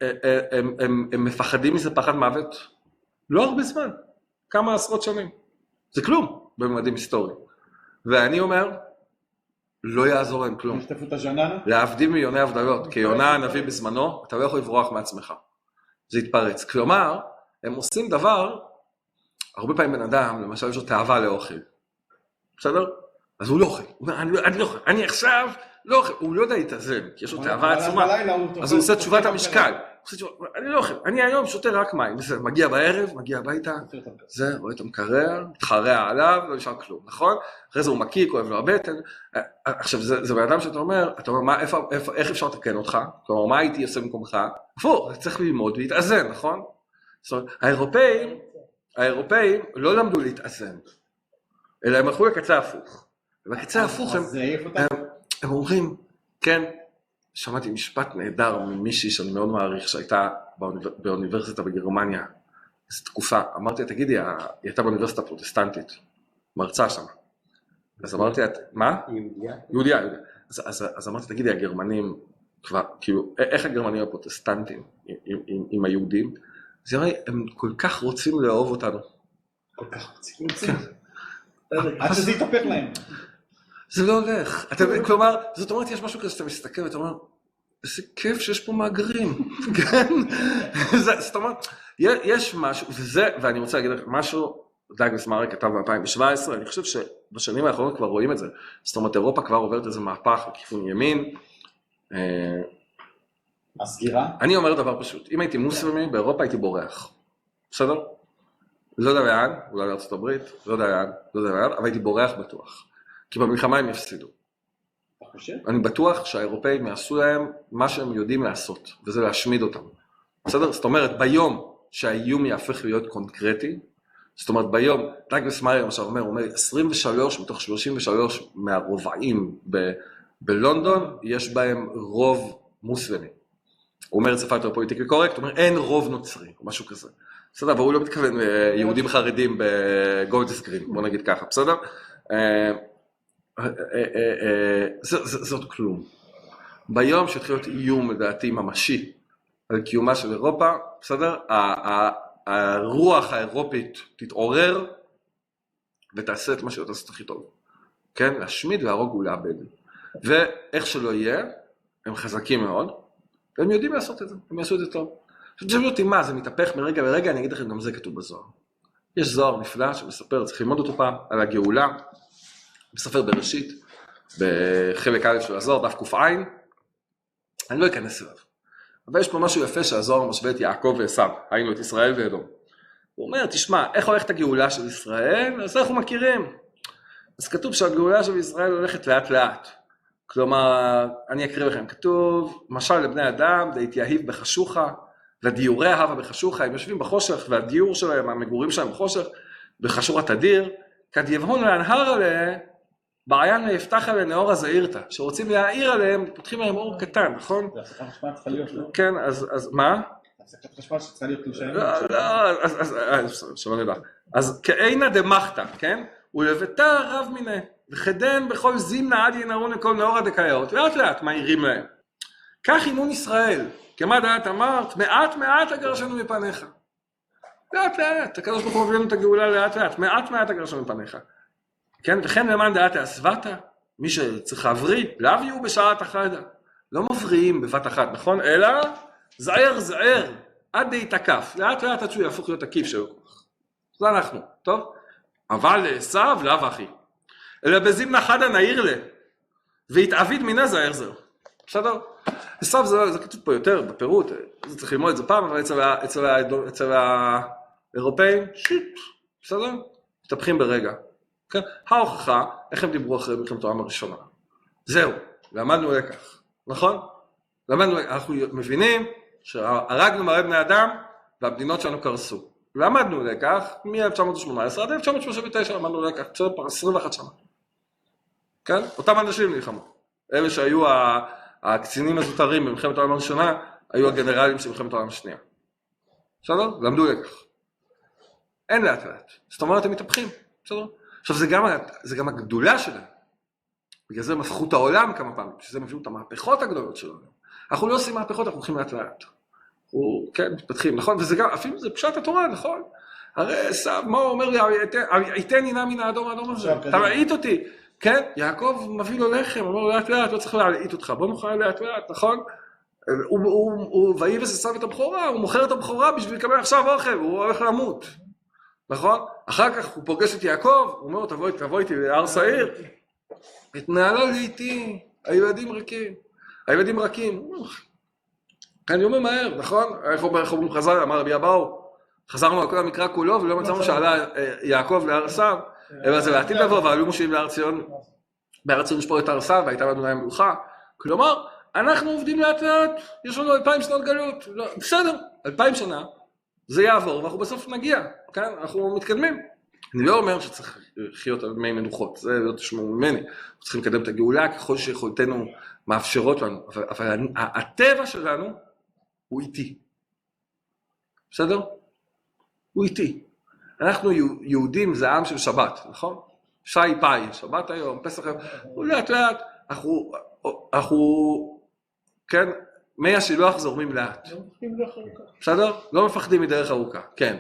הם מפחדים מזה פחד מוות לא הרבה זמן, כמה עשרות שנים. זה כלום בממדים היסטוריים. ואני אומר, לא יעזור להם כלום. להבדיל מיוני הבדלות, כי יונה הנביא בזמנו, אתה לא יכול לברוח מעצמך. זה יתפרץ. כלומר, הם עושים דבר, הרבה פעמים בן אדם, למשל יש לו תאווה לאוכל. בסדר? אז הוא לא אוכל. הוא אומר, אני לא אוכל. אני עכשיו לא אוכל. הוא לא יודע להתאזן, כי יש לו תאווה עצומה. אז הוא עושה תשובת המשקל. אני לא אוכל. אני היום שותה רק מים. מגיע בערב, מגיע הביתה, זה, רואה את המקרר, מתחרע עליו, לא נשאר כלום, נכון? אחרי זה הוא מקיק, כואב לו הבטן. עכשיו, זה בן אדם שאתה אומר, איך אפשר לתקן אותך? כלומר, מה הייתי עושה במקומך? הפוך, צריך ללמוד ולהתאזן, נכון? זאת אומרת, האירופאים לא למדו להתאזן, אלא הם הלכו לקצה הפוך. ובקצה ההפוך הם אומרים, כן, שמעתי משפט נהדר ממישהי שאני מאוד מעריך, שהייתה באוניברסיטה בגרמניה, איזו תקופה, אמרתי, תגידי, היא הייתה באוניברסיטה פרוטסטנטית, מרצה שם. אז אמרתי, מה? יהודיה. אז אמרתי, תגידי, הגרמנים, כאילו, איך הגרמנים הפרוטסטנטים עם היהודים? אז הם כל כך רוצים לאהוב אותנו. כל כך רוצים. עד שזה יתהפך להם. זה לא הולך. כלומר, זאת אומרת, יש משהו כזה שאתה מסתכל ואתה אומר, איזה כיף שיש פה מאגרים. כן? זאת אומרת, יש משהו, ואני רוצה להגיד לך משהו, דאגלס מארי כתב ב-2017, אני חושב שבשנים האחרונות כבר רואים את זה. זאת אומרת, אירופה כבר עוברת איזה מהפך לכיוון ימין. הסגירה? אני אומר דבר פשוט, אם הייתי מוסלמי באירופה הייתי בורח. בסדר? לא יודע לאן, אולי לארצות הברית, לא יודע לאן, אבל הייתי בורח בטוח. כי במלחמה הם יפסידו. אתה חושב? אני בטוח שהאירופאים יעשו להם מה שהם יודעים לעשות, וזה להשמיד אותם. בסדר? זאת אומרת, ביום שהאיום יהפך להיות קונקרטי, זאת אומרת, ביום, דאגלס מארי למשל אומר, 23 מתוך 33 מהרובעים בלונדון, יש בהם רוב מוסלמי. הוא אומר את שפה יותר פוליטיקלי קורקט, הוא אומר, אין רוב נוצרי, או משהו כזה. בסדר, אבל הוא לא מתכוון יהודים חרדים בגולדס גרין, בוא נגיד ככה, בסדר? זאת כלום. ביום שהתחיל להיות איום, לדעתי, ממשי, על קיומה של אירופה, בסדר? הרוח האירופית תתעורר, ותעשה את מה שאתה עושה הכי טוב. כן? להשמיד, להרוג ולאבד. ואיך שלא יהיה, הם חזקים מאוד, והם יודעים לעשות את זה, הם יעשו את זה טוב. תשאלו אותי מה, זה מתהפך מרגע לרגע, אני אגיד לכם, גם זה כתוב בזוהר. יש זוהר נפלא שמספר, צריך ללמוד אותו פעם, על הגאולה, בספר בראשית, בחלק א' של הזוהר, דף ק"ע, אני לא אכנס אליו. אבל יש פה משהו יפה שהזוהר משווה את יעקב ועשיו, היינו את ישראל ואדום. הוא אומר, תשמע, איך הולכת הגאולה של ישראל? אז אנחנו מכירים. אז כתוב שהגאולה של ישראל הולכת לאט לאט. כלומר, אני אקריא לכם, כתוב, משל לבני אדם, דהתייהב בחשוכה, ודיורי אהבה בחשוכה, הם יושבים בחושך, והדיור שלהם, המגורים שלהם בחושך, בחשוך התדיר, כד יבהון להנהר עליה, בעיין ויפתח עליה נאור הזעירתא, שרוצים להעיר עליהם, פותחים להם אור קטן, נכון? זה הפסקת חשמל צריכה להיות, לא? כן, אז מה? הפסקת חשמל שצריכה להיות קלושה. שלא נדע. אז כאינה דמחתא, כן? ולביתר רב מיניה, וכדן בכל זימנה עד ינערון לכל נאורה דקאיות, לאט לאט מעירים להם. כך אימון ישראל, כמה דעת אמרת, מעט מעט אגרשנו מפניך. לאט לאט, הקדוש ברוך הוא מביא לנו את הגאולה לאט לאט, מעט מעט אגרשנו מפניך. כן, וכן למען דעת הסבתא, מי שצריך להבריא, לאו יהיו בשעת אחת. לא מבריאים בבת אחת, נכון? אלא זער זער, עד די תקף, לאט לאט עד שהוא יהפוך להיות תקיף שלו. זה אנחנו, טוב? אבל לעשו לאו אחי. אלא בזימנה חדה נעיר לה, והתעביד מינה זער זער. בסדר? עשו זה כתוב פה יותר בפירוט, זה צריך ללמוד את זה פעם, אבל אצל האירופאים, שיט, בסדר? מתהפכים ברגע. כן? ההוכחה, איך הם דיברו אחרי מלחמת העולם הראשונה? זהו, למדנו לקח, נכון? אנחנו מבינים שהרגנו מלא בני אדם והמדינות שלנו קרסו. למדנו לקח מ-1918 עד 1939, למדנו לקח, 21 שנה. כן? אותם אנשים נלחמו. אלה שהיו הקצינים הזוטרים במלחמת העולם הראשונה, היו הגנרלים של מלחמת העולם השנייה. בסדר? למדו לקח. אין לאט לאט. זאת אומרת, הם מתהפכים. בסדר? עכשיו, זה גם הגדולה שלהם. בגלל זה הם הפכו את העולם כמה פעמים, שזה מביאו את המהפכות הגדולות שלנו. אנחנו לא עושים מהפכות, אנחנו הולכים לאט לאט. כן, מתפתחים, נכון? וזה גם, אפילו זה פשט התורה, נכון? הרי סב, מה הוא אומר לי, היתן עינה מן האדום האדום הזה, אתה ראית אותי, כן? יעקב מביא לו לחם, אומר לו לאט לאט, לא צריך להעיט אותך, בוא נאכל לאט לאט, נכון? הוא ויבס עשיו את הבכורה, הוא מוכר את הבכורה בשביל לקבל עכשיו אוכל, הוא הולך למות, נכון? אחר כך הוא פוגש את יעקב, הוא אומר, תבוא איתי להר שעיר, התנהלה לי איתי, הילדים רכים, אני אומר מהר, נכון? איך אומרים חז"ל, אמר רבי אבאו, חזרנו על כל המקרא כולו, ולא מצאנו שעלה יעקב להר עשיו, אלא זה לעתיד לבוא, ועלו מושיעים להר ציון, בהר ציון לשפור את הר עשיו, והייתה לנו להם מלוכה. כלומר, אנחנו עובדים לאט לאט, יש לנו 2000 שנות גלות, בסדר, 2000 שנה, זה יעבור, ואנחנו בסוף נגיע, כן? אנחנו מתקדמים. אני לא אומר שצריך לחיות על מי מנוחות, זה לא תשמעו ממני, אנחנו צריכים לקדם את הגאולה ככל שיכולתנו מאפשרות לנו, אבל הטבע שלנו הוא איתי. בסדר? הוא איתי. אנחנו יהודים, זה עם של שבת, נכון? שי פאי, שבת היום, פסח היום, הוא לאט לאט, אנחנו, כן, מי השילוח זורמים לאט. לא מפחדים מדרך ארוכה. בסדר? לא מפחדים מדרך ארוכה, כן.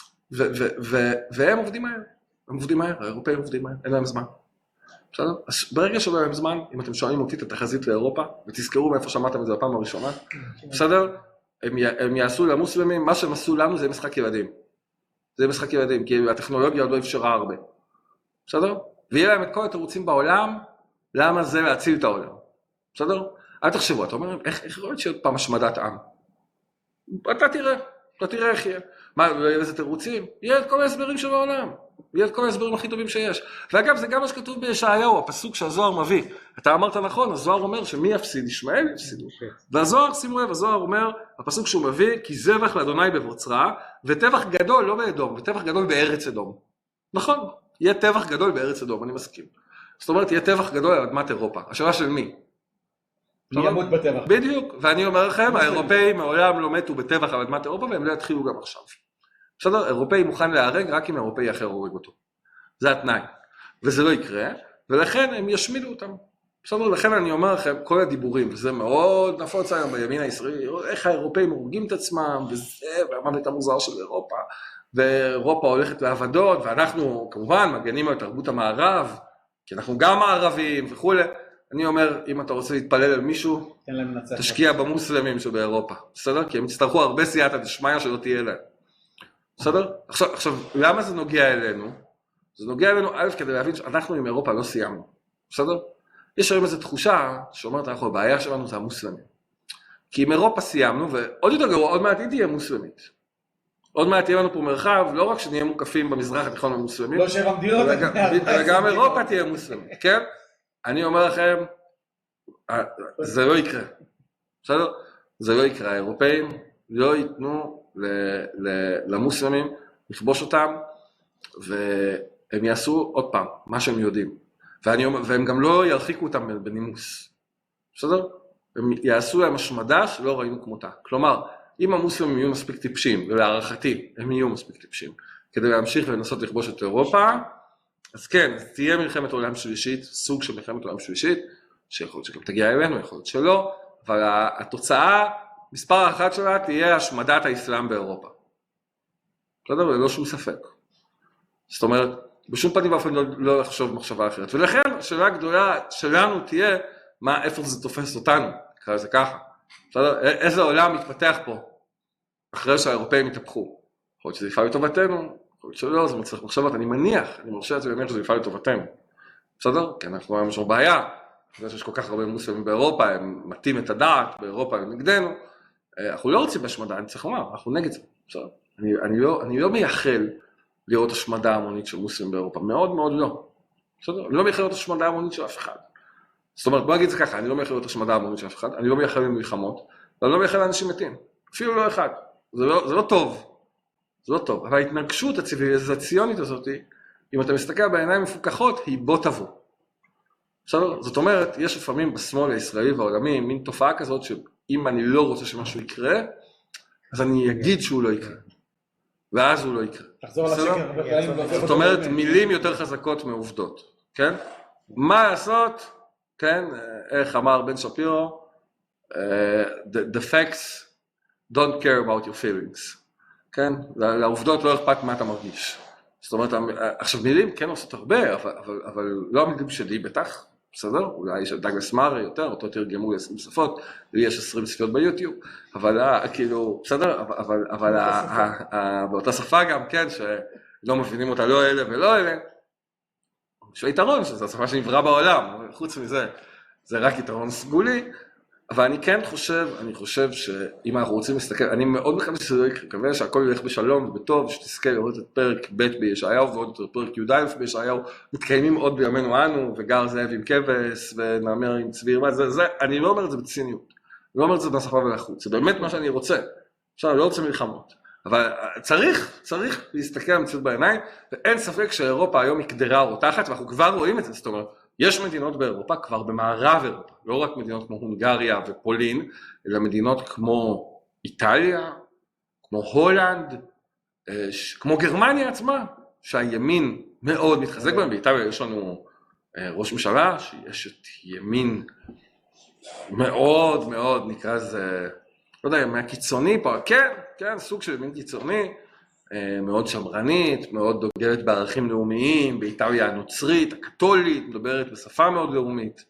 והם עובדים מהר, האירופאים עובדים מהר, אין להם זמן. בסדר? אז ברגע שלא להם זמן, אם אתם שואלים אותי את התחזית לאירופה, ותזכרו מאיפה שמעתם את זה בפעם הראשונה, בסדר? הם יעשו למוסלמים, מה שהם עשו לנו זה משחק ילדים. זה משחק ילדים, כי הטכנולוגיה עוד לא אפשרה הרבה. בסדר? ויהיה להם את כל התירוצים בעולם, למה זה להציל את העולם. בסדר? אל תחשבו, אתה אומר, איך רואה שעוד פעם השמדת עם? אתה תראה איך יהיה. מה, יהיה איזה תירוצים? יהיה את כל ההסברים של העולם. יהיה את כל ההסברים הכי טובים שיש. ואגב, זה גם מה שכתוב בישעיהו, הפסוק שהזוהר מביא. אתה אמרת נכון, הזוהר אומר שמי יפסיד? ישמעאל יפסידו. והזוהר, שימו לב, הזוהר אומר, הפסוק שהוא מביא, כי זבח לאדוני בבוצרה, וטבח גדול, לא באדום, וטבח גדול בארץ אדום. נכון, יהיה טבח גדול בארץ אדום, אני מסכים. זאת אומרת, יהיה טבח גדול על אדמת אירופה. השאלה של מי? מי ימות בטבח? בדיוק, ואני אומר לכם, האירופאים מעולם לא מתו בטבח על אדמת אירופה, והם לא יתחילו גם עכשיו. בסדר, אירופאי מוכן להרג רק אם אירופאי אחר הורג אותו. זה התנאי. וזה לא יקרה, ולכן הם ישמידו אותם. בסדר, לכן אני אומר לכם, כל הדיבורים, וזה מאוד נפוץ היום בימין הישראלי, איך האירופאים הורגים את עצמם, וזה, והמוות המוזר של אירופה, ואירופה הולכת לעבדות, ואנחנו כמובן מגנים על תרבות המערב, כי אנחנו גם מערבים וכו'. אני אומר, אם אתה רוצה להתפלל על מישהו, תשקיע במוסלמים שבאירופה. בסדר? כי הם יצטרכו הרבה סייעתא דשמיא שלא תהיה להם. בסדר? עכשיו, למה זה נוגע אלינו? זה נוגע אלינו, א', כדי להבין שאנחנו עם אירופה לא סיימנו. בסדר? יש היום איזו תחושה שאומרת, הבעיה שלנו זה המוסלמים. כי עם אירופה סיימנו, ועוד יותר גרוע, עוד מעט היא תהיה מוסלמית. עוד מעט תהיה לנו פה מרחב, לא רק שנהיה מוקפים במזרח התיכון המוסלמים, לא שהמדינות, אלא גם אירופה תהיה מוסלמית, כן? אני אומר לכם, זה לא יקרה. בסדר? זה לא יקרה. האירופאים לא ייתנו למוסלמים לכבוש אותם, והם יעשו עוד פעם מה שהם יודעים, והם גם לא ירחיקו אותם בנימוס, בסדר? הם יעשו להם השמדה שלא ראינו כמותה. כלומר, אם המוסלמים יהיו מספיק טיפשים, ולהערכתי הם יהיו מספיק טיפשים, כדי להמשיך ולנסות לכבוש את אירופה, אז כן, אז תהיה מלחמת עולם שלישית, סוג של מלחמת עולם שלישית, שיכול להיות שגם תגיע אלינו, יכול להיות שלא, אבל התוצאה, מספר אחת שלה, תהיה השמדת האסלאם באירופה. בסדר? ללא שום ספק. זאת אומרת, בשום פנים ואופן לא לחשוב מחשבה אחרת. ולכן, השאלה הגדולה שלנו תהיה, איפה זה תופס אותנו, נקרא לזה ככה. בסדר? איזה עולם מתפתח פה, אחרי שהאירופאים יתהפכו. יכול להיות שזה יפעל לטובתנו, יכול להיות שלא, זה מצריך מחשבות, אני מרשה את זה באמת שזה יפעל לטובתנו. בסדר? כי אנחנו רואים משהו בעיה, יש כל כך הרבה מוסלמים באירופה, הם מתאים את הדעת, באירופה הם נגדנו, אנחנו לא רוצים בהשמדה, אני צריך לומר, אנחנו נגד זה. בסדר? אני לא מייחל לראות השמדה המונית של מוסלמים באירופה, מאוד מאוד לא. בסדר? אני לא מייחל לראות השמדה המונית של אף אחד. זאת אומרת, בוא נגיד את זה ככה, אני לא מייחל לראות השמדה המונית של אף אחד, אני לא מייחל למלחמות, ואני לא מייחל לאנשים מתים, אפילו לא אחד. זה לא טוב. זה לא טוב, אבל ההתנגשות הציוויליזציונית הזאת, אם אתה מסתכל בעיניים מפוקחות, היא בוא תבוא. בסדר? זאת אומרת, יש לפעמים בשמאל הישראלי והעולמי, מין תופעה כזאת שאם אני לא רוצה שמשהו יקרה, אז אני אגיד שהוא לא יקרה. ואז הוא לא יקרה. תחזור על השקר. זאת אומרת, מילים יותר חזקות מעובדות. כן? מה לעשות? כן? איך אמר בן שפירו? The facts don't care about your feelings. כן? לעובדות לא אכפת מה אתה מרגיש. זאת אומרת, עכשיו מילים כן עושות הרבה, אבל לא המילים שלי בטח, בסדר? אולי יש דאגלס מארי יותר, אותו תרגמו ל-20 שפות, לי יש 20 שפות ביוטיוב, אבל כאילו, בסדר? אבל באותה שפה גם, כן, שלא מבינים אותה לא אלה ולא אלה, יש לה יתרון, שזו השפה שנברא בעולם, חוץ מזה, זה רק יתרון סגולי, אבל אני כן חושב שאם אנחנו רוצים להסתכל, אני מאוד מקווה שזה לא יקרה, מקווה שהכל ילך בשלום ובטוב, שתזכה לראות את פרק ב' בישעיהו ועוד יותר פרק י"א בישעיהו, מתקיימים עוד בימינו אנו, וגר זאב עם כבש, ונאמר עם צבי ירמת, אני לא אומר את זה בציניות, אני לא אומר את זה בשפה ולחוץ, זה באמת מה שאני רוצה, עכשיו אני לא רוצה מלחמות, אבל צריך להסתכל על המציאות בעיניים, ואין ספק שאירופה היום היא קדרה רותחת, ואנחנו כבר רואים את זה, זאת אומרת, יש מדינות באירופה, כבר במערב אירופה, לא רק מדינות כמו הונגריה ופולין, אלא מדינות כמו איטליה, כמו הולנד, כמו גרמניה עצמה, שהימין מאוד מתחזק בהם. באיטליה יש לנו ראש ממשלה, שיש את ימין מאוד מאוד, נקרא לזה, לא יודע, מהקיצוני פה, כן, סוג של ימין קיצוני, מאוד שמרנית, מאוד דוגלת בערכים לאומיים, באיטליה הנוצרית, הקתולית, מדברת בשפה מאוד לאומית.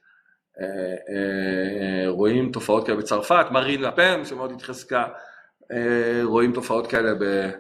רואים תופעות כאלה בצרפת, מרין לפן שמאוד התחזקה, רואים תופעות כאלה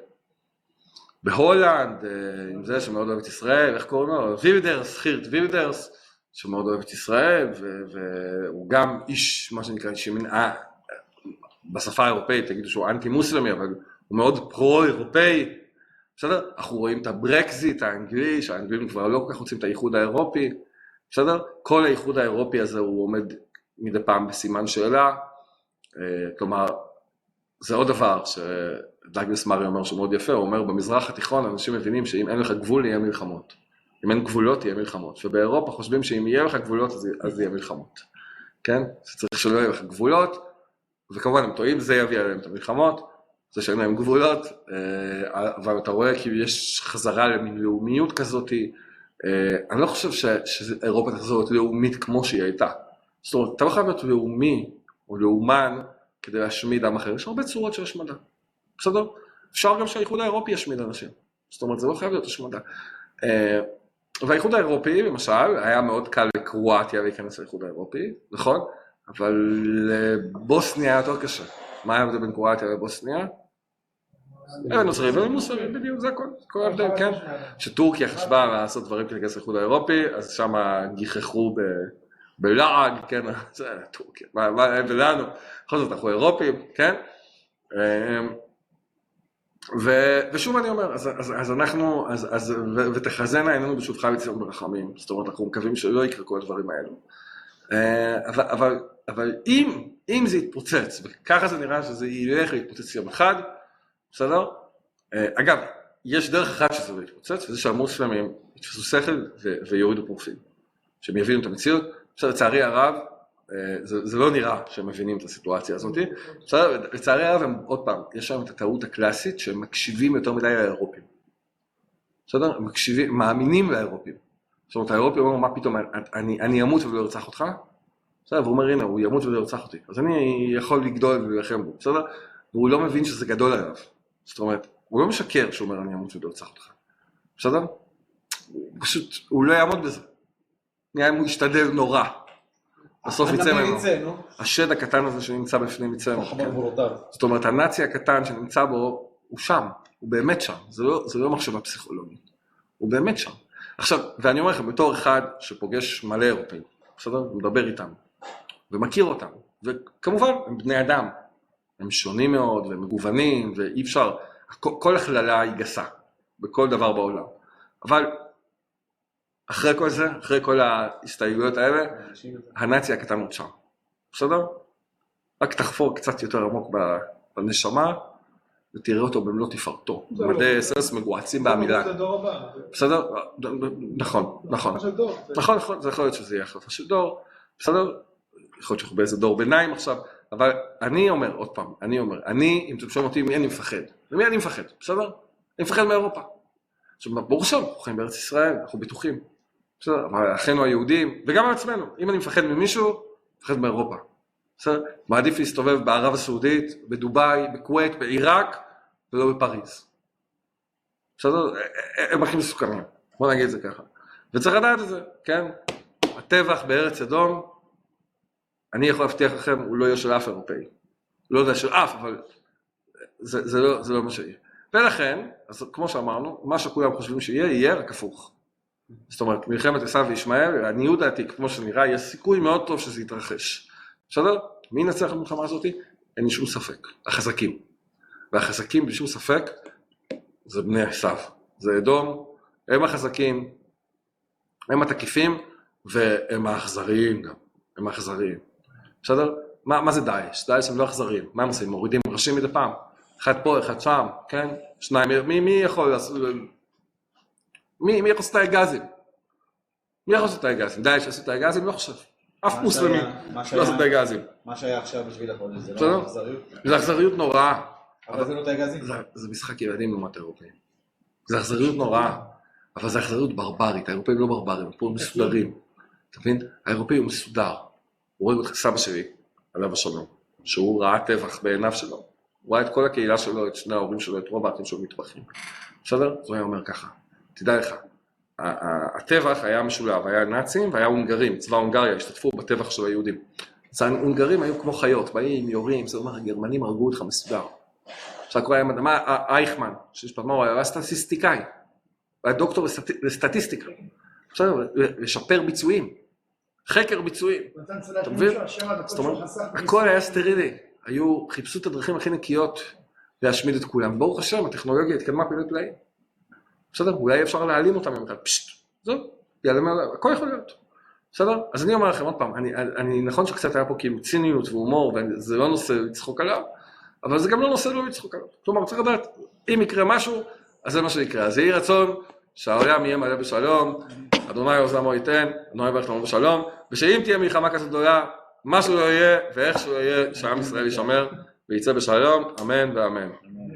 בהולנד, עם זה שמאוד אוהב את ישראל, איך קוראים לו? וילדרס, חירט וילדרס, שמאוד אוהב את ישראל, והוא גם איש, מה שנקרא, שימין, בשפה האירופאית, תגידו שהוא אנטי מוסלמי, אבל הוא מאוד פרו-אירופאי, בסדר? אנחנו רואים את הברקזיט האנגלי, שהאנגלים כבר לא כל כך רוצים את האיחוד האירופי, בסדר? כל האיחוד האירופי הזה הוא עומד מדי פעם בסימן שאלה, כלומר, זה עוד דבר שדאגלס מארי אומר שמאוד יפה, הוא אומר, במזרח התיכון אנשים מבינים שאם אין לך גבול יהיה מלחמות, אם אין גבולות יהיה מלחמות, ובאירופה חושבים שאם יהיה לך גבולות אז יהיה מלחמות, כן? שצריך שלא יהיה לך גבולות, וכמובן הם טועים, זה יביא עליהם את המלחמות, זה שאין להם גבולות, אבל אתה רואה כי יש חזרה למין לאומיות כזאת, אני לא חושב שאירופה תחזור להיות לאומית כמו שהיא הייתה. זאת אומרת, אתה לא חייב להיות לאומי או לאומן כדי להשמיד עם אחר, יש הרבה צורות של השמדה, בסדר? אפשר גם שהאיחוד האירופי ישמיד אנשים, זאת אומרת, זה לא חייב להיות השמדה. והאיחוד האירופי, למשל, היה מאוד קל לקרואטיה להיכנס לאיחוד האירופי, נכון? אבל לבוסניה היה יותר קשה. מה היה בין קרואטיה לבוסניה? נוצרים ומוסלמים, בדיוק, זה כל ההבדל, כן? שטורקיה חשבה לעשות דברים כדי להיכנס לאיחוד האירופי, אז שם גיחכו בלעג, כן? זה טורקיה, מה הם ולנו? בכל זאת, אנחנו אירופים, כן? ושוב אני אומר, אז אנחנו, ותחזינה עינינו בשובך בציון ברחמים, זאת אומרת, אנחנו מקווים שלא יקרה כל הדברים האלו. אבל אבל אם זה יתפוצץ, וככה זה נראה שזה ילך להתפוצץ יום אחד, בסדר? אגב, יש דרך אחת שזה לא יתפוצץ, וזה שהמוסלמים יתפסו שכל ויורידו פרופיל, שהם יבינו את המציאות. בסדר, לצערי הרב, זה לא נראה שהם מבינים את הסיטואציה הזאת. בסדר, לצערי הרב, הם עוד פעם, יש שם את הטעות הקלאסית, שהם מקשיבים יותר מדי לאירופים. בסדר? הם מקשיבים, מאמינים לאירופים. זאת אומרת, האירופים אומרים, מה פתאום, אני אמות ולא ארצח אותך? בסדר, והוא אומר, הנה, הוא ימות ולא ירצח אותי. אז אני יכול לגדול וללחם בו, בסדר? והוא לא מבין שזה גדול עליו. זאת אומרת, הוא לא משקר שהוא אומר, אני אמות ולא ירצח אותך. בסדר? פשוט, הוא לא יעמוד בזה. נראה אם הוא ישתדל נורא. בסוף יצא ממנו. השד הקטן הזה שנמצא בפנים יצא ממנו. זאת אומרת, הנאצי הקטן שנמצא בו, הוא שם. הוא באמת שם. זה לא מחשבה פסיכולוגית. הוא באמת שם. עכשיו, ואני אומר לכם, בתור אחד שפוגש מלא אירופאים, בסדר? ומדבר איתם. ומכיר אותם, וכמובן הם בני אדם, הם שונים מאוד והם מגוונים ואי אפשר, כל הכללה היא גסה, בכל דבר בעולם, אבל אחרי כל זה, אחרי כל ההסתייגויות האלה, הנאצי הקטן עוד שם, בסדר? רק תחפור קצת יותר עמוק בנשמה, ותראה אותו במלוא תפארתו, מדי סרס מגועצים בעמידה, בסדר? נכון, זה יכול להיות שזה יהיה החלפה של דור, בסדר? יכול להיות שאנחנו באיזה דור ביניים עכשיו, אבל אני אומר, עוד פעם, אם אתם שואלים אותי, מי אני מפחד? ומי אני מפחד, בסדר? אני מפחד מאירופה. עכשיו, ברוך השם, אנחנו חיים בארץ ישראל, אנחנו בטוחים. בסדר? אבל אחינו היהודים, וגם מעצמנו, אם אני מפחד ממישהו, מפחד מאירופה. בסדר? מעדיף להסתובב בערב הסעודית, בדובאי, בכווית, בעיראק, ולא בפריז. בסדר? הם הכי מסוכנים. בוא נגיד את זה ככה. וצריך לדעת את זה, כן? הטבח בארץ אדום, אני יכול להבטיח לכם, הוא לא יהיה של אף אירופאי. לא יודע של אף, אבל זה לא מה שיהיה. ולכן, אז כמו שאמרנו, מה שכולם חושבים שיהיה, יהיה רק הפוך. זאת אומרת, מלחמת עשיו וישמעאל, לעניות דעתי, כמו שנראה, יש סיכוי מאוד טוב שזה יתרחש. בסדר? מי ינצח במלחמה הזאת? אין לי שום ספק. החזקים. והחזקים, בלי שום ספק, זה בני עשיו. זה אדום, הם החזקים, הם התקיפים, והם האכזריים גם. הם האכזריים. בסדר? מה זה דאעש? דאעש הם לא אכזריים. מה הם עושים? מורידים ראשים מדי פעם. אחד פה, אחד שם, כן? שניים, מי יכול לעשות? מי יכול לעשות את הגזים? מי יכול לעשות את הגזים? דאעש עשו את הגזים? לא חושב. אף מוסלמי לא עשו את הגזים. מה שהיה עכשיו בשביל החודש, זה לא אכזריות? זה אכזריות נוראה. אבל זה לא את הגזים? זה משחק ילדים לעומת האירופאים. זה אכזריות נוראה. אבל זה אכזריות ברברית. האירופאים לא ברברים, פה הם מסודרים. אתה מבין? האירופאי הוא מסודר. הוא רואה את סבא שלי, עליו השלום, שהוא ראה טבח בעיניו שלו. הוא ראה את כל הקהילה שלו, את שני ההורים שלו, את רוב האחים שלו מטבחים. בסדר? זה היה אומר ככה. תדע לך, הטבח היה משולב, היה נאצים והיה הונגרים, צבא הונגריה, השתתפו בטבח של היהודים. אז ההונגרים היו כמו חיות, באים, יורים, זה אומר, הגרמנים הרגו אותך מסודר. עכשיו קורא היה מדמה, אייכמן, שיש פעם הוא היה סטטיסטיקאי, הוא היה דוקטור לסטטיסטיקה. בסדר? לשפר ביצועים. חקר ביצועים, אתה מבין? זאת אומרת, הכל היה סטרילי, חיפשו את הדרכים הכי נקיות להשמיד את כולם. ברוך השם, הטכנולוגיה התקדמה פעילות פלאים. בסדר? אולי אפשר להעלים אותם יום אחד, פשט, זהו, יעלם עליו, הכל יכול להיות. בסדר? אז אני אומר לכם עוד פעם, אני נכון שקצת היה פה כאילו ציניות והומור, וזה לא נושא לצחוק עליו, אבל זה גם לא נושא לא לצחוק עליו. כלומר, צריך לדעת, אם יקרה משהו, אז זה מה שיקרה. אז יהי רצון שהעולם יהיה מלא בשלום, אדוני עוזמו ייתן, אדוני יברך לנו בשלום, ושאם תהיה מלחמה כזאת גדולה, מה שלא יהיה ואיך שלא יהיה, שעם ישראל יישמר ויצא בשלום, אמן ואמן.